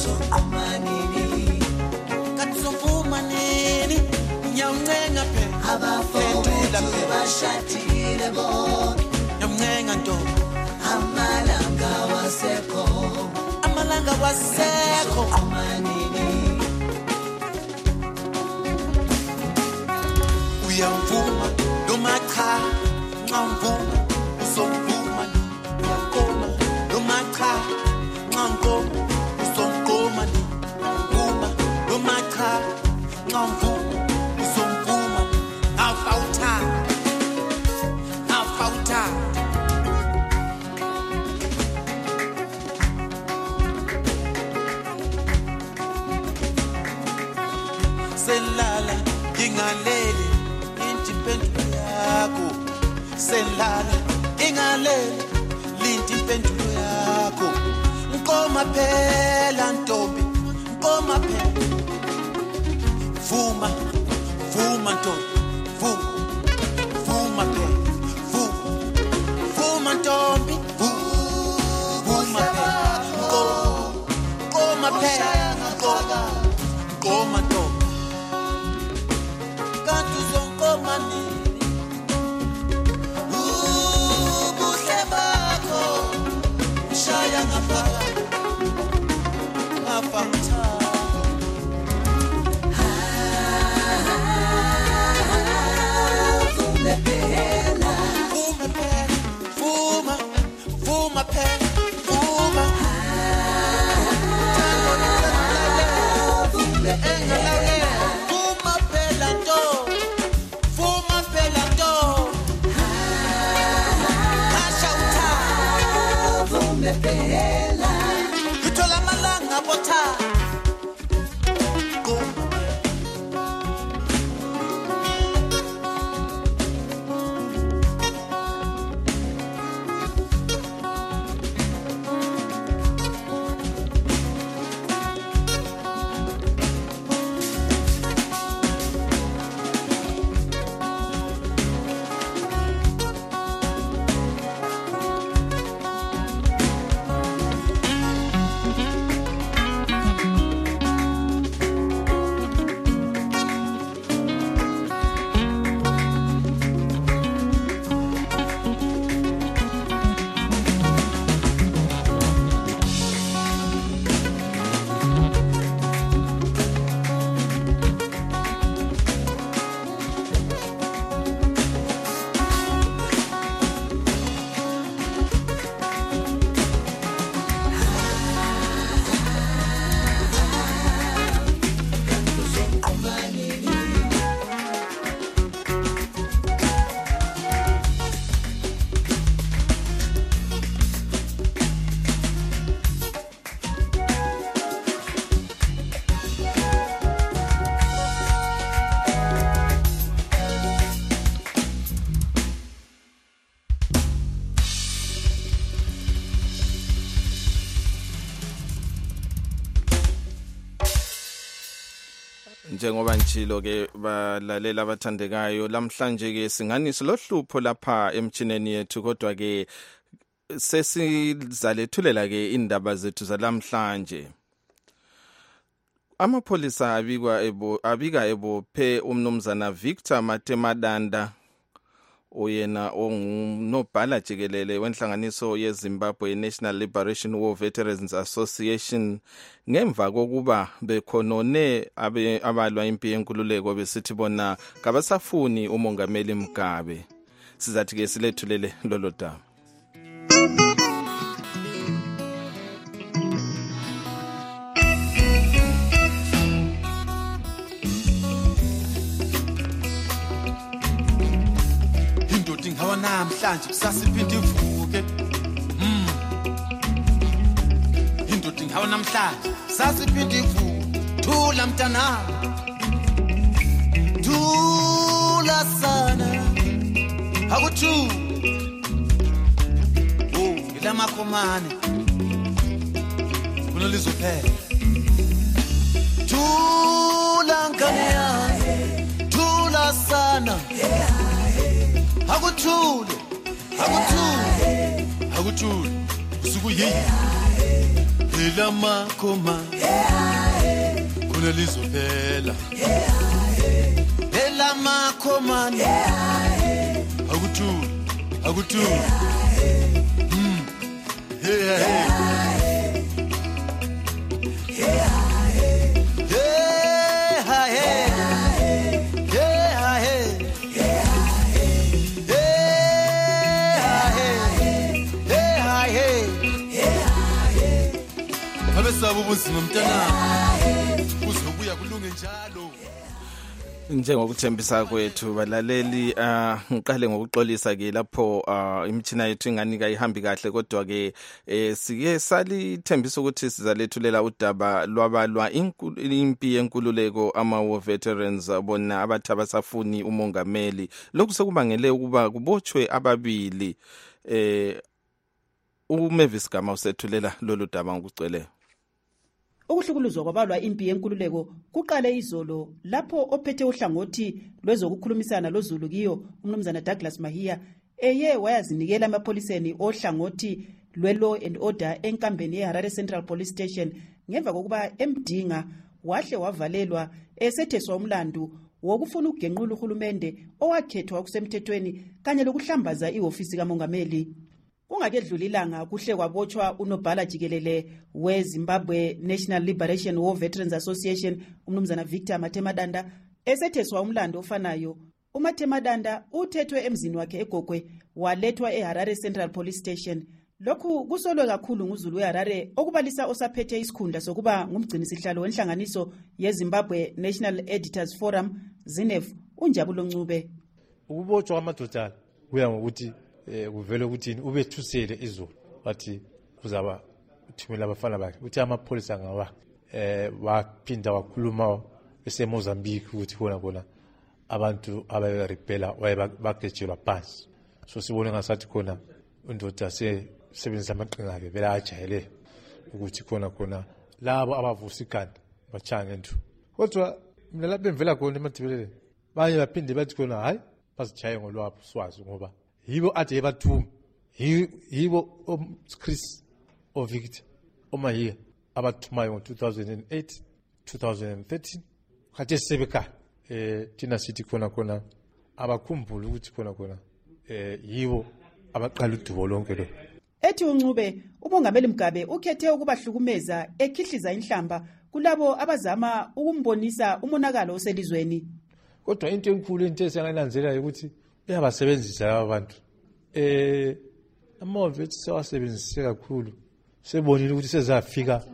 Uyamvuma noma cha, ngamvuma usomvuma ngoma noma cha, ngangoma usomgoma ngoma noma cha, ngamvuma usomvuma ngafauta selala ngingalele impendulo yakho selala ingalele linti impendulo yakho nkoma phela ntombi nkoma phela vuma ntombi vuma phela vuma ntombi vuma phela nkoma phela nkoma ntombi kanti uzonkoma nini Njengoba njilo ke balalela abathandekayo lamhlanje ke singanise lohlupho lapha emchineni yethu kodwa ke sesizalethulela ke indaba zethu zalamhlanje. Amapholisa abika ebophe umnumzana Victor Matemadanda oyena ongunobhala jikelele wenhlanganiso yeZimbabwe National Liberation War Veterans Association ngemva kokuba bekhonone abalwa impi yenkululeko besithi bona kabasafuni umongameli Mugabe. Sizathi ke silethulele lolo daba. Namhlanje kusasiphinde ivuke indoda ngawo namhlanje sasiphinde ivuke thula mntana thula sana akuthu ilamakhomane kunolizophela thula ngane thula sana akuthule usuku yeyi elamakoma kuna lizophela elamakoma akuthuli abesaba ubunzima mntanami kuzobuya kulunge njalo. Njengokuthembisa kwethu balaleli, ngiqale ngokuxolisa ke lapho imithina yethu inganika ihambi kahle, kodwa ke sike salithembisa ukuthi sizalethulela udaba lwabalwa impi yenkululeko ama-war veterans bona abathi abasafuni umongameli. Lokhu sekubangele ukuba kubotshwe ababili. uMavis Gama usethulela lolu daba ngokugcweleyo. Ukuhlukuluzwa kwabalwa impi yenkululeko kuqale izolo lapho ophethe uhlangothi lwezokukhulumisana loZulu kiyo umnumzana Douglas Mahia eye wayazinikela amapholiseni ohlangothi lwe-law and order enkambeni yeHarare Central Police Station ngemva kokuba emdinga wahle wavalelwa esetheswa umlandu wokufuna ukugenqula uhulumende owakhethwa kusemthethweni kanye lokuhlambaza ihofisi kamongameli. Kungakedluli ilanga kuhle kwabotshwa unobhala jikelele weZimbabwe National Liberation War Veterans Association umnumzana Victor Matemadanda esetheswa umlando ofanayo. uMatemadanda uthethwe emzini wakhe eGogwe walethwa eHarare Central Police Station. Lokhu kusolwe kakhulu nguZulu weHarare okubalisa osaphethe isikhundla sokuba ngumgcinisihlalo wenhlanganiso yeZimbabwe National Editors Forum ZINEF uNjabulo Ncube. Ukubotshwa amadoda kuya ngokuthi kuvele ukuthi ubethusele izolo wathi kuzaba uthumela abafana bakhe uthi amapholisa ngawa waphinda wakhuluma eseMozambique ukuthi khona abantu abayerebela wayebagejelwa phansi. So sibone ngasathi khona undoda sebenzisa amaqhinga akhe vele ajayele ukuthi khona labo abavusa ikhanda bachanga ntu. Kodwa mina lapho emvela khona emadibelele baye baphinde bathi khona hayi basijaye ngolwapho swazi ngoba yibo ade bathuma yibo Chris Victor Mahia abathumayo ngo-2008 2013 kade sebeka thina sithi khona abakhumbula ukuthi khona yibo abaqala udubo lonke lo. Ethi uNcube umongameli Mugabe ukhethe ukubahlukumeza ekhihliza inhlamba kulabo abazama ukumbonisa umonakalo oselizweni. Kodwa into enkulu into esengayilandzela ukuthi uyabasebenzisa laba bantu. Ama-vets sewasebenzise kakhulu. Sebonile ukuthi sezafika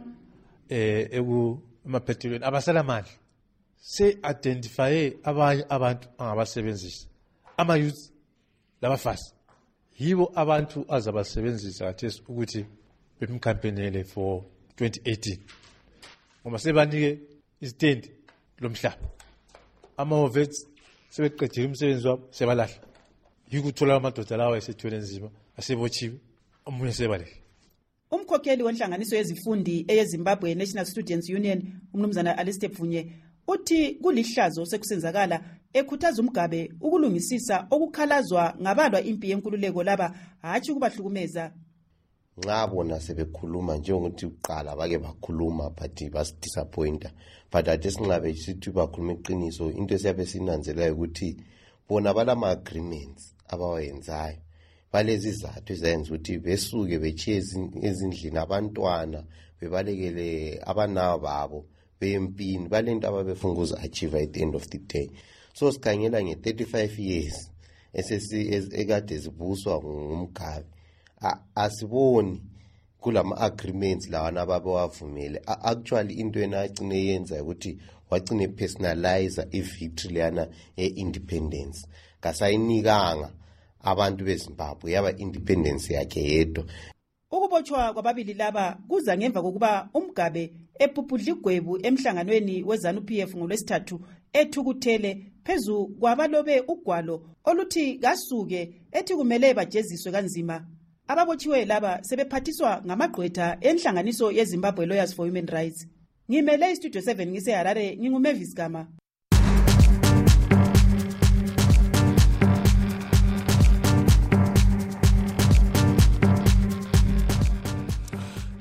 emaphethelweni abasalamandla. Se-identifye abanye abantu angabasebenzisa. Ama-youth labafasi yibo abantu azabasebenzisa kathesi ukuthi bemkhampenele for 2018. Ngoba sebanike isitendi lomhlaba. Ama-vets sebeqedile umsebenzi wabo sebalahla. Yikuthola amadoda lawo esethwele nzima asebotshiwe omunye sebaleke. Umkhokheli wenhlanganiso yezifundi eyeZimbabwe National Students Union umnumzana Alistair Vunye uthi kulihlazo sekusenzakala ekhuthaza uMugabe ukulungisisa okukhalazwa ngabalwa impi yenkululeko laba hatshi kubahlukumeza. Ngabona sebekhuluma njengokuthi uqala bake bakhuluma but basidisappointa but ade singabe sithi bakhuluma iqiniso into esiyabe sinanzelayo ukuthi bona balama agreements abawenzayo balezi izathu ezenza ukuthi besuke becheze ezindlini abantwana bebalekele abanawo babo bempini balento ababefuna ukuzachieve at the end of the day. So sikhangela nge-35 years ekade zibuswa ngumGabe asiboni kulama agreements lawana ababawavumele. Actually into enagcine yenza ukuthi wagcine personalize i-victory lana e-independence kasayinikanga abantu beZimbabwe yaba independence yakhe yedwa. Ukubotshwa kwababili laba kuza ngemva kokuba uMugabe ephupudla igwebu emhlanganweni weZANU-PF ngolwesithathu ethukuthele phezu kwabalobe ugwalo oluthi kasuke ethi kumele bajeziswe kanzima. Ababotshiwe laba sebephathiswa ngamagqwetha enhlanganiso yeZimbabwe Lawyers for Human Rights. Ngimele iStudio 7 ngiseHarare nginguMavis Gama.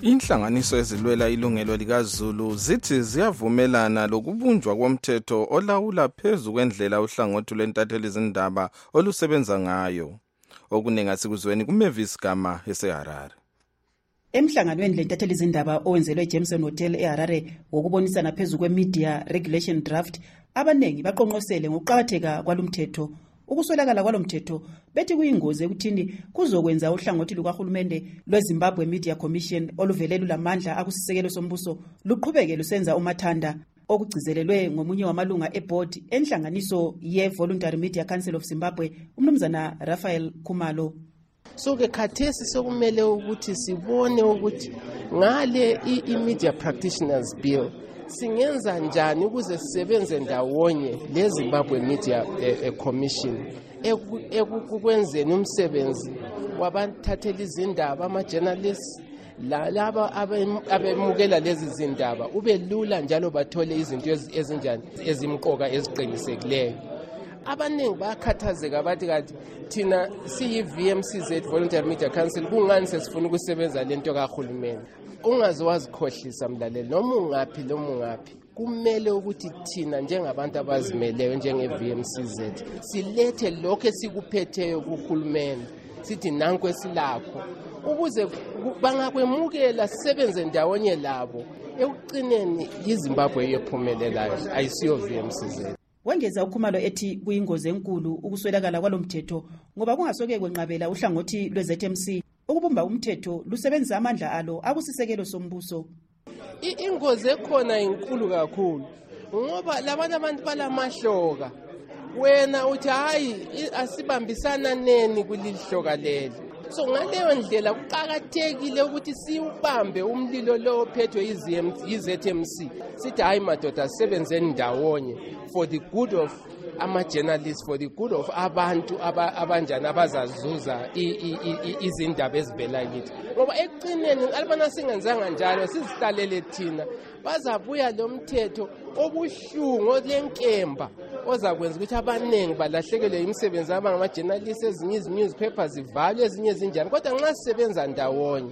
Inhlanganiso ezilwela ilungelo likaZulu zithi ziyavumelana lokubunjwa komthetho olawula phezu kwendlela uhlangothi lwentatheli zindaba olusebenza ngayo. Okuningi asikuzweni kuMavis Gama eseHarare. Emhlanganweni lentatheli zindaba owenzelwe eJameson Hotel eHarare wokubonisana phezu kweMedia Regulation Draft, abanengi baqonqosele ngokuqakatheka kwalomthetho. Ukuswelakala kwalomthetho bethi kuyingozi ekuthini kuzokwenza uhlangothi lukahulumende lweZimbabwe Media Commission oluvele lulamandla akusisekelo sombuso luqhubeke lusenza umathanda okugcizelelwe ngomunye wamalunga eboard enhlanganiso ye-Voluntary Media Council of Zimbabwe, umnumzana Raphael Khumalo. So ke khathesi sokumele ukuthi sibone ukuthi ngale i-Media Practitioners Bill singenza njani ukuze sisebenze ndawonye leZimbabwe Media Commission ekukwenzeni umsebenzi wabathatheli izindaba ama-journalists laba abemukela lezi zindaba ube lula njalo bathole izinto ezinjani ezimqoka eziqinisekileyo. Abaningi bayakhathazeka bathi kanti thina siyi-VMCZ Voluntary Media Council kungani sesifuna ukusebenza lento kahulumeni. Ungaze wazikhohlisa mlaleli noma ungaphi kumele ukuthi thina njengabantu abazimeleyo njenge-VMCZ silethe lokho esikuphetheyo kuhulumeni sithi nanku esilakho ukuze bangakwemukela sisebenze ndawonye labo ekucineni iZimbabwe yephumelelayo ayisiyo VMCZ. Wengeza uKhumalo ethi kuyingozi enkulu ukuswelakala kwalomthetho ngoba kungasoke kwenqabela uhlangothi lwe-ZMC ukubumba umthetho lusebenzisa amandla alo akusisekelo sombuso. Ingozi ekhona inkulu kakhulu ngoba labantu abantu balamahloka wena uthi hayi asibambisana neni kulihloka leli. So ngaleyo ndlela kuqhakathekile ukuthi siubambe umlilo lo ophethwe iZMC sithi hayi madoda sisebenzeni ndawonye for the good of ama-journalists, for the good of abantu abanjani abazazuza izindaba ezivela kithi. Ngoba ekucineni alibana singenzanga njalo sizihlalele thina bazabuya lo mthetho obuhlungu olenkemba ozakwenza ukuthi abaningi balahlekelwe imisebenzi abangama-journalists, ezinye izi-newspapers zivalwe, ezinye ezinjani. Kodwa nxa sisebenza ndawonye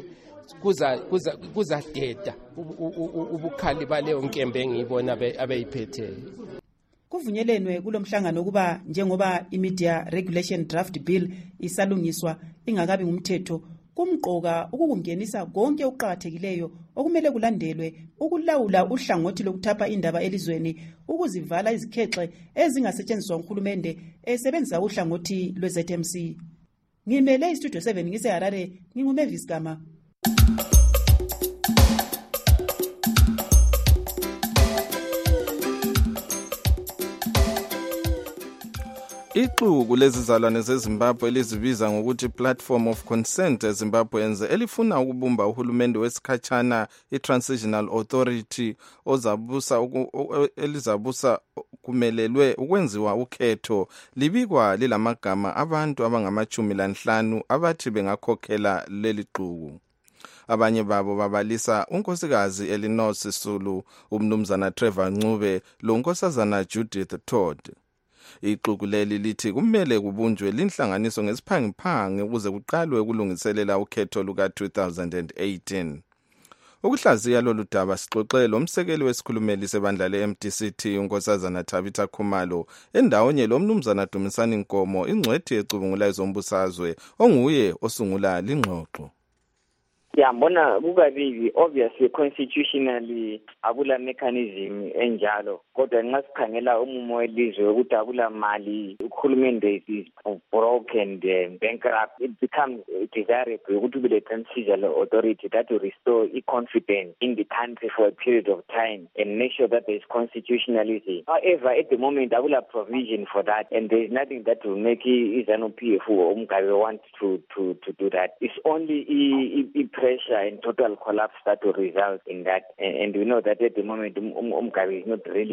kuzadeda ubukhali baleyo nkembe engiyibona abeyiphetheyo. Kuvunyelwenwe kulomhlangano kuba njengoba iMedia Regulation Draft Bill isalungiswa ingakabi ngumthetho kumqoka ukukungenisa konke okuqhakathekileyo okumele kulandelwe ukulawula uhlangothi lokuthapha indaba elizweni ukuzivala izikhexe ezingasetshenziswa nguhulumende esebenzisa uhlangothi lwe-ZMC. Ngimele iStudio 7 ngiseHarare, nginguMavis Gama. Ixuku lezizalwane zeZimbabwe elizibiza ngokuthi Platform of Consent eZimbabweans elifuna ukubumba uhulumende wesikhatshana iTransitional Authority elizabusa kumelelwe ukwenziwa ukhetho libikwa lilamagama abantu abangama-15 abathi bengakhokhela leli xuku. Abanye babo babalisa unkosikazi Elinor Sisulu, umnumzana Trevor Ncube lonkosazana Judith Todd. Ixuku leli lithi kumele kubunjwe linhlanganiso ngesiphangiphangi ukuze kuqalwe ukulungiselela ukhetho luka-2018. Ukuhlaziya lolu daba sixoxe lomsekeli wesikhulumeli sebandla le-MDCT unkosazana Tabitha Khumalo endawonye lomnumzana Dumisani Nkomo ingcwethi ecubungula ezombusazwe onguye osungula lingxoxo. Yambona kukabili obviously constitutionally akula mechanism enjalo kodwa nxa sikhangela umumo welizwe ukuthi akula mali uhulumende is broken and bankrupt, it becomes desirable ukuthi kube le transitional authority that will restore confidence in the country for a period of time and make sure that there is constitutionalism. However, at the moment akula provision for that and there is nothing that will make iZANU-PF or Mugabe want to do that. It's only pressure and total collapse that will result in that. And we know that at the moment Mugabe is not really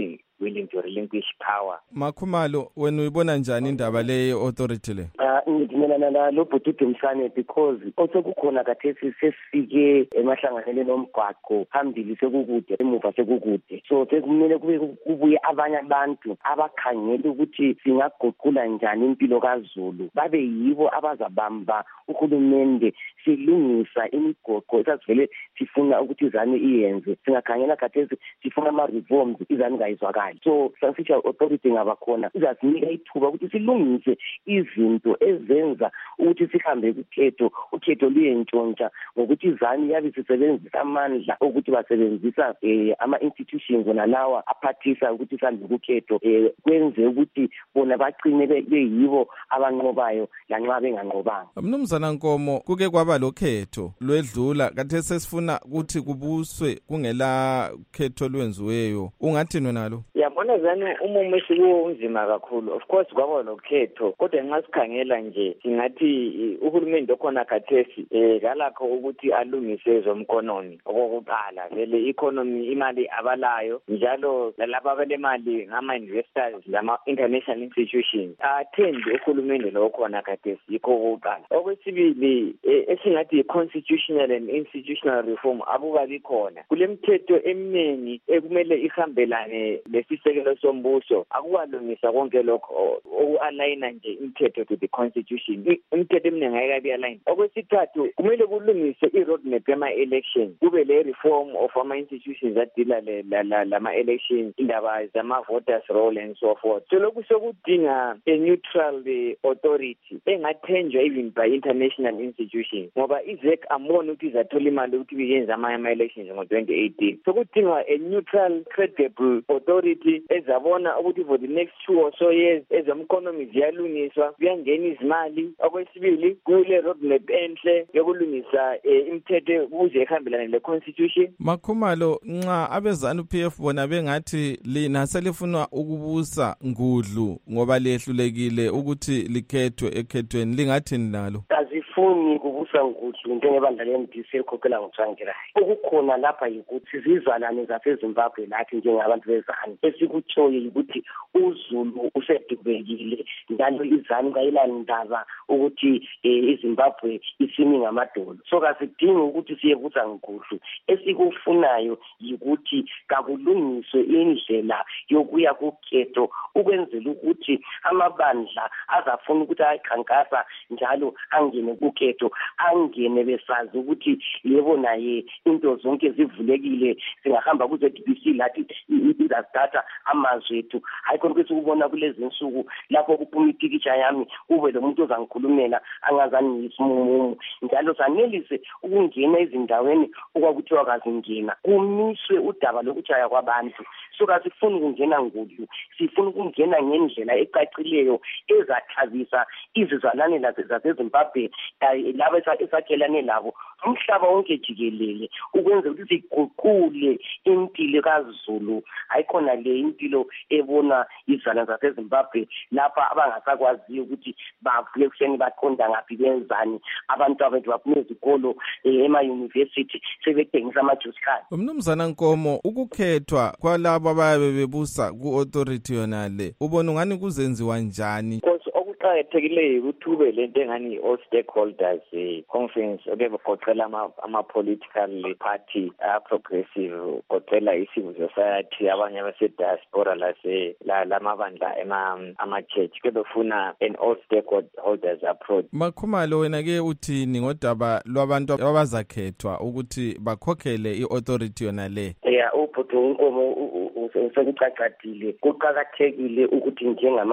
willing to relinquish power. Makhumalo, wena uyibona njani indaba le authority le? Ngimelana nalo Bhuti Msane because osekukhona kathesi sesifike emahlanganeleni omgwaqo phambili sekukude emuva sekukude, so sekumele kubuye abanye abantu abakhangela ukuthi singaguqula njani impilo kaZulu, babe yibo abazabamba uhulumende silungisa imigoqo esasivele sifuna ukuthi izane iyenze. Singakhangela kathesi sifuna ama-reforms izane ingayizwakali, so sasitsha authority ngabakhona izasinika ithuba ukuthi silungise izinto ezenza ukuthi sihambe ukhetho luyentshontsha ngokuthi izane yabe sisebenzisa amandla ukuthi basebenzisa ama-institutions nalawa aphathisa ukuthi sihambe ukhetho kwenze ukuthi bona baqine beyibo abanqobayo lanxa benganqobanga. Mnumzana Nkomo, kuke kwaba lokhetho lwedlula kathesi sesifuna ukuthi kubuswe kungela khetho lwenziweyo, ungathini nalo? Yabona zani umumo esikuwo unzima kakhulu. Of course kwaba lokhetho, kodwa nxa sikhangela nje singathi uhulumende okhona kathesi kalakho ukuthi alungise zomkonomi. Okokuqala vele economy imali abalayo, njalo lalabo abalemali ngama-investors lama-international institutions athembi uhulumende lo okhona kathesi, yikho okokuqala. Okwesibili esingathi i-constitutional and institutional reform akukabi khona. Kule mithetho eminingi ekumele ihambelane lesisekelo sombuso, akukalungisa konke lokho oku-aligna nje imithetho to the constitution. Imithetho eminingi ayikabi align. Okwesithathu kumele kulungise i-roadmap yama-election, kube le reform of ama-institutions adila lama-elections, indaba zama-voters roll and so forth. So lokhu sokudinga a neutral authority engathenjwa even by international institutions, ngoba i-ZEC ambona ukuthi izathola imali ukuthi iyenze ama-elections ngo-2018. Sokudinga a neutral, credible authority ezabona ukuthi for the next 2 or so years ezomkonomi ziyalungiswa, kuyangena izimali. Okwesibili kule roadmap enhle yokulungisa imithetho ukuze ihambelane le-constitution. Makhumalo, nxa abezanu-PF bona bengathi lina selifuna ukubusa ngudlu ngoba lehlulekile ukuthi likhethwe ekhethweni, lingathini nalo? Azifuni kubusa ngudlu njengebandla le-MDC elikhokhela ngoTsvangirai. Okukhona lapha yikuthi zizalwane zaseZimbabwe lathi njengabantu bezane esikutshoyo yikuthi uZulu usedubekile, njalo izane kayilani ndaba ukuthi iZimbabwe isimi ngamadolo. So kasidingi ukuthi siyebusa ngudlu, esikufunayo yikuthi kakulungiswe indlela yokuya kukhetho ukwenzela ukuthi amabandla azafuna ukuthi ayikhankasa njalo angene kukhetho, angene besazi ukuthi yebo naye into zonke zivulekile, singahamba ku-ZBC lathi izasithatha amazwi ethu. Hayi khona ukuthi ukubona kulezi nsuku lapho kuphuma itikitsha yami kube lo muntu ozangikhulumela angazani ngiyisimumu, njalo sanelise ukungena ezindaweni okwakuthiwa kazingena, kumiswe udaba lokutshaya kwabantu. So kasifuni ukungena ngudlu, sifuna ukungena ngendlela ecacileyo ezathabisa izizalwane zaseZimbabwe laba esakhelane labo umhlaba wonke jikelele, ukwenza ukuthi siguqule impilo kaZulu. Hayikhona le impilo ebona izizalwane zaseZimbabwe lapha abangasakwaziyo ukuthi bavuke ekuseni baqonda ngaphi benzani, abantu abethu baphuma ezikolo ema-university sebethengisa ama-juice card. Mnumzana Nkomo, ukukhethwa kwalabo abayabe bebusa ku-authority yona le ubona ungani kuzenziwa njani? Okuqakathekileyo ukuthi kube lento engani all stakeholders conference okugoqela ama-political party progressive, goqela i-civil society, abanye abase-diaspora lamabandla ama-church, kebefuna an all stakeholders approach. Makhumalo, wena-ke uthini ngodaba lwabantu abazakhethwa ukuthi bakhokhele i-authority yona le? Ubhuti Nkomo sekucacadile, kuqakathekile ukuthi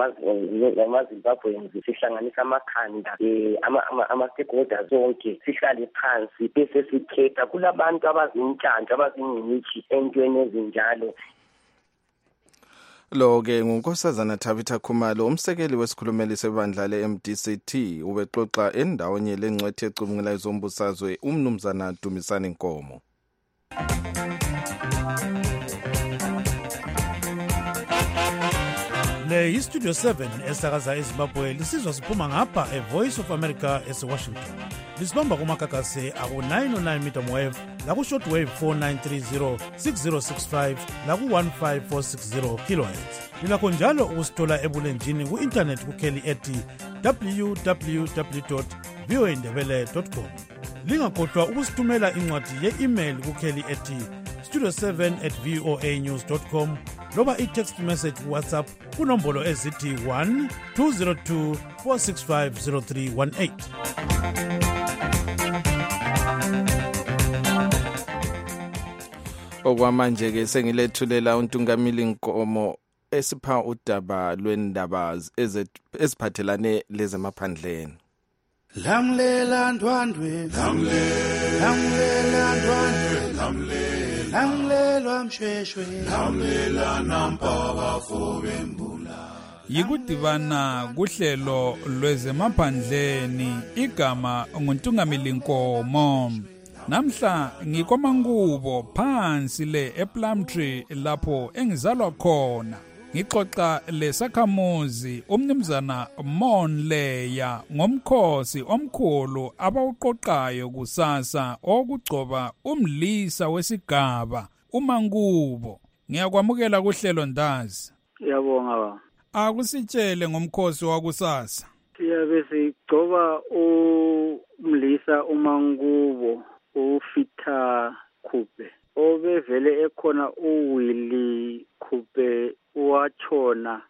njengamaZimbabweans sihlanganisa amakhanda ama-stakeholders zonke, sihlale phansi bese sikhetha. Kulabantu abazintshantsha abazingcitshi entweni ezinjalo. Lo-ke nguNkosazana Tabitha Khumalo, umsekeli wesikhulumeli sebandla le-MDCT, ubexoxa endaweni lengcwethe ecubungula ezombusazwe uMnumzana Dumisani Nkomo. Le iStudio 7 esakaza eZimbabwe lisizwa siphuma ngapha eVoice of America eseWashington. Lisibamba kumakakase aku 909 meter wave laku-shortwave 4930 6065 laku-15460 kHz. Lilakho njalo ukusithola ebulenjini ku-internet kukheli ethi www.voindebele.com. Lingakhohlwa ukusithumela incwadi ye-email kukheli ethi studio7@voanews.com loba i-text message WhatsApp kunombolo ezithi 1-202 465 0318. Okwamanje-ke sengilethulela uNtungamili Nkomo esipha udaba lwendaba eziphathelane lezemaphandleni. Lamlela ndwandwe, lamlela ndwandwe, lamlela mshweshwe, lamlela nampa bafube mbula. Yikudibana kuhlelo lwezemaphandleni, igama nguNtungamili Nkomo. Namhla ngikwamangubo phansi le ePlumtree lapho engizalwa khona. Ngixoxa lesakhamuzi umnumzana Monleya ngomkhosi omkhulu abawuqoqayo kusasa okugcoba umlisa wesigaba uMangubo. Ngiyakwamukela kuhlelo Ndazi. Ngiyabonga ba. Akusitshele ngomkhosi wakusasa. Siyabe sigcoba umlisa uMangubo uFita Khube. Obevele ekhona uWilly Khube watshona.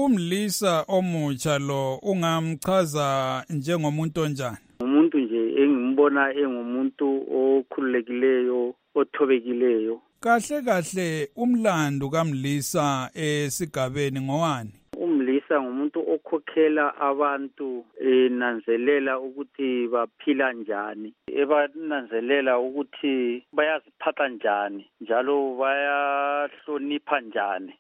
Umlisa omutsha lo ungamchaza njengomuntu onjani? Umuntu nje engimbona engumuntu okhululekileyo, othobekileyo. Kahle kahle umlando kaMlisa esigabeni ngowani? Umlisa ngumuntu okhokhela abantu enanzelela ukuthi baphila njani, ebananzelela ukuthi bayaziphatha njani, njalo bayahlonipha njani,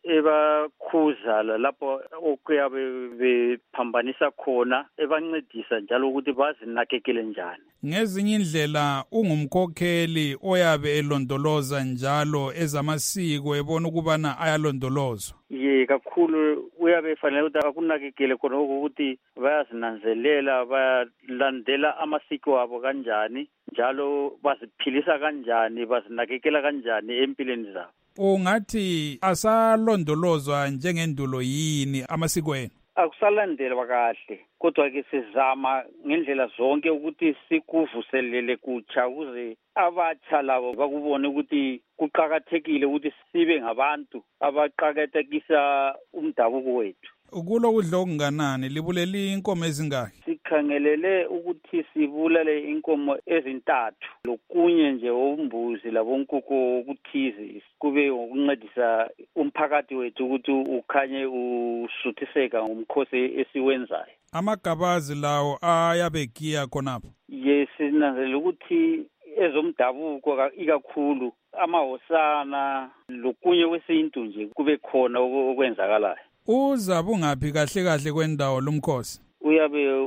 ebakhuza lapho okuyabe bephambanisa khona, ebancedisa njalo ukuthi bazinakekele njani. Ngezinye indlela ungumkhokheli oyabe elondoloza njalo ezamasiko ebona ukubana ayalondolozwa. Ye kakhulu uyabe fanele ukuthi akunakekele khona ukuthi bayazinanzelela, bayalandela amasiko abo kanjani, njalo baziphilisa kanjani, bazinakekela kanjani empilweni zabo. Ungathi asalondolozwa njengendulo yini amasiko enu? Akusalandelwa kahle, kodwa ke sizama ngendlela zonke ukuthi sikuvuselele kutsha ukuze abatsha labo bakubone ukuthi kuqakathekile ukuthi sibe ngabantu abaqakathekisa umdabuko wethu. Kulo kudla okunganani libulele inkomo ezingaki? Sikhangelele ukuthi sibulale inkomo ezintathu, lokunye nje ombuzi labonkukhu okuthize kube ukuncedisa umphakathi wethu ukuthi ukhanye usuthiseka ngomkhosi esiwenzayo. Amagabazi lawo ayabegiya khonapho? Yes, sinanzelela ukuthi ezomdabuko ikakhulu amahosana lokunye kwesintu nje kube khona okwenzakalayo. Uza bungaphi kahle kahle kwendawo lomkhosi? Uyabe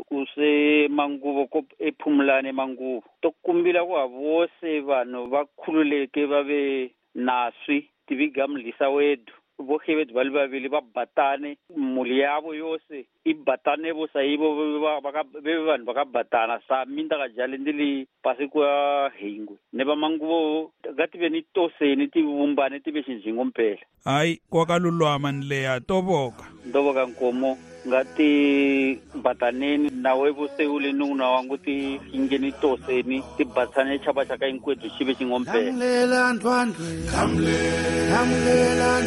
useMangubo ePhumlane Mangubo. Tokumbila kwabose bano bakhululeke babe naswi tibigamlisa wedhu. Bohe bethu bali babili babhatane muli yabo yose ibhatane bosayibo bebantu bakabhatana saminta kajale ndili pasi kwa hingwe nebamangubo gathi benitoseni tibumbane tibeshinjingo mpela. Hayi kwakalulwama nileya toboka Nkomo ngati bataneni nawe bosewule nunguna wangu ti ingeni toseni tibhatsane chaba chaka inkwetu chibe chingompela. Lamlela ndwandwe, lamlela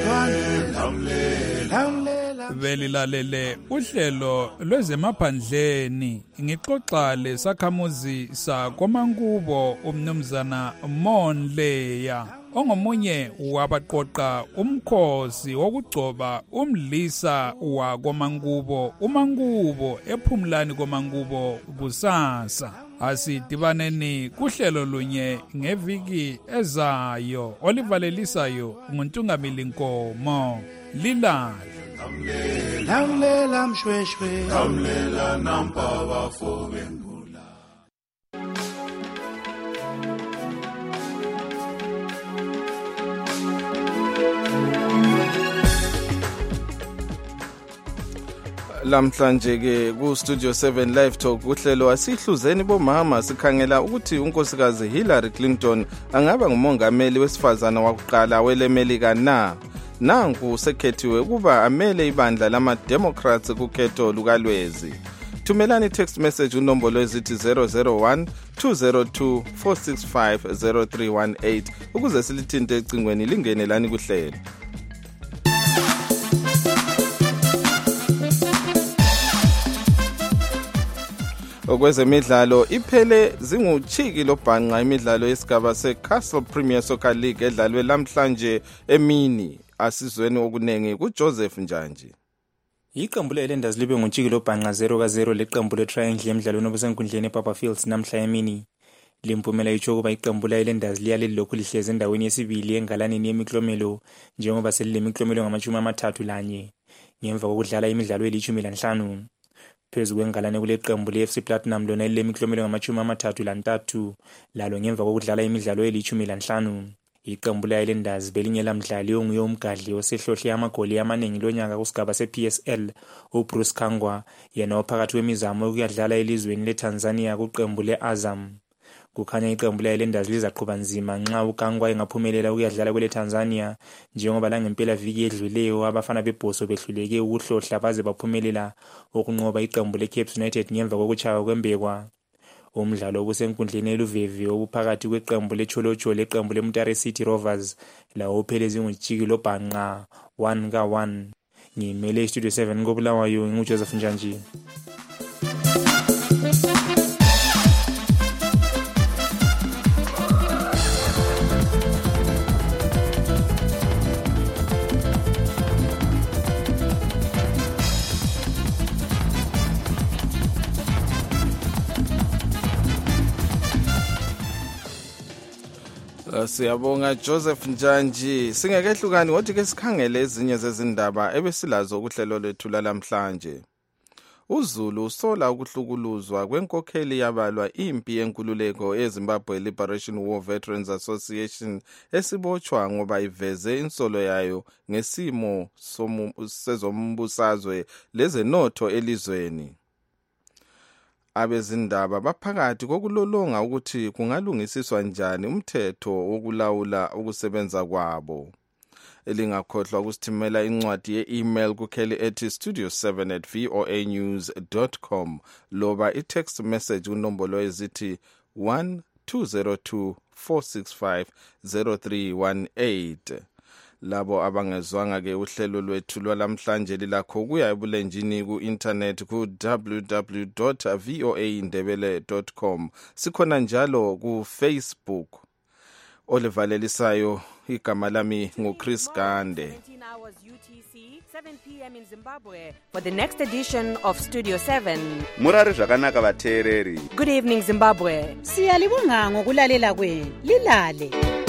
ndwandwe, Velilalele uhlelo lwezemaphandleni ngixoxa lesakhamuzi sakomangubo umnumzana Monleya ongomunye wabaqoqa umkhosi wokugcoba umlisa wakomangubo uMangubo ePhumlani komangubo kusasa. Asidibaneni kuhlelo lunye ngeviki ezayo olivalelisayo nguNtungamili Nkomo. Lilala lamlela mshweshwe lamlela nampa bafobe mbula. Lamhlanje ke ku Studio 7 Live Talk uhlelo asihluzeni bomama sikhangela ukuthi unkosikazi Hillary Clinton angaba ngumongameli wesifazana wakuqala welemelika na. Nanku sekhethiwe kuba amele ibandla lama Democrats kukhetho lukalwezi. Thumelani text message unombolo ezithi 001 202 465 0318 ukuze silithinte ecingweni lingene lani kuhlelo. Okwezemidlalo iphele zinguchiki lobhanqa imidlalo yesigaba seCastle Premier Soccer League edlalwe lamhlanje emini. Asizweni okunenge kuJoseph Njanji. Iqembu leLenders libe nguchiki lobhanqa 0-0 leqembu leTriangle emidlalweni obusenkundleni ePapa Fields namhla emini. Limpumela icho kuba iqembu leLenders liyale lokhu lihleze endaweni yesibili engalaneni yemiklomelo njengoba selilemiklomelo ngama-31 ngemva kokudlala imidlalo eli-15. Phezu kwengalane kule qembu leFC Platinum lona lilemiklomelo ngama-33 lalo ngemva kokudlala imidlalo eli-15. Iqembu leIslanders belinye lamdlali onguye umgadli osehlohle amagoli amaningi lonyaka kusigaba sePSL uBruce Kangwa yena ophakathi kwemizamo yokuyadlala elizweni leTanzania kuqembu leAzam. Kukhanya iqembu leIslanders lizaqhuba nzima nxa uKangwa engaphumelela ukuyadlala kwele Tanzania njengoba la ngempela viki edluleyo abafana beBhoso behluleke ukuhlohla baze baphumelela ukunqoba iqembu leCapes United ngemva kokuchaywa kwembekwa. Umdlalo obusenkundleni eluvevi obuphakathi kweqembu leCholocho leqembu leMutare City Rovers lawo uphelezi nguchiki lobhanqa 1-1. Ngimele iStudio 7 koBulawayo nguJoseph Njanji. Siyabonga Joseph Njanji. Singekehlukani ngothi ke sikhangele ezinye zezindaba ebesilazo kuhlelo lethu lamhlanje. uZulu usola ukuhlukuluzwa kwenkokheli yabalwa impi yenkululeko eZimbabwe Liberation War Veterans Association esibotshwa ngoba iveze insolo yayo ngesimo sezombusazwe lezenotho elizweni. Abezindaba baphakathi kokulolonga ukuthi kungalungisiswa njani umthetho wokulawula ukusebenza kwabo. Elingakhohlwa ukusithimela incwadi ye-email kukheli ethi studio7@voanews.com loba i-text message unombolo ezithi 1202 465 0318. Labo abangezwanga ke uhlelo lwethu lwalamhlanje lilakho kuya ebulenjini ku-internet ku www.voaindebele.com. Sikhona njalo ku Facebook. Olivalelisayo igama lami nguChris Gande. 7 p.m. in Zimbabwe for the next edition of Studio 7. Murari zvakanaka vateereri. Good evening Zimbabwe. Siyalibonga ngokulalela kwenu. Lilale.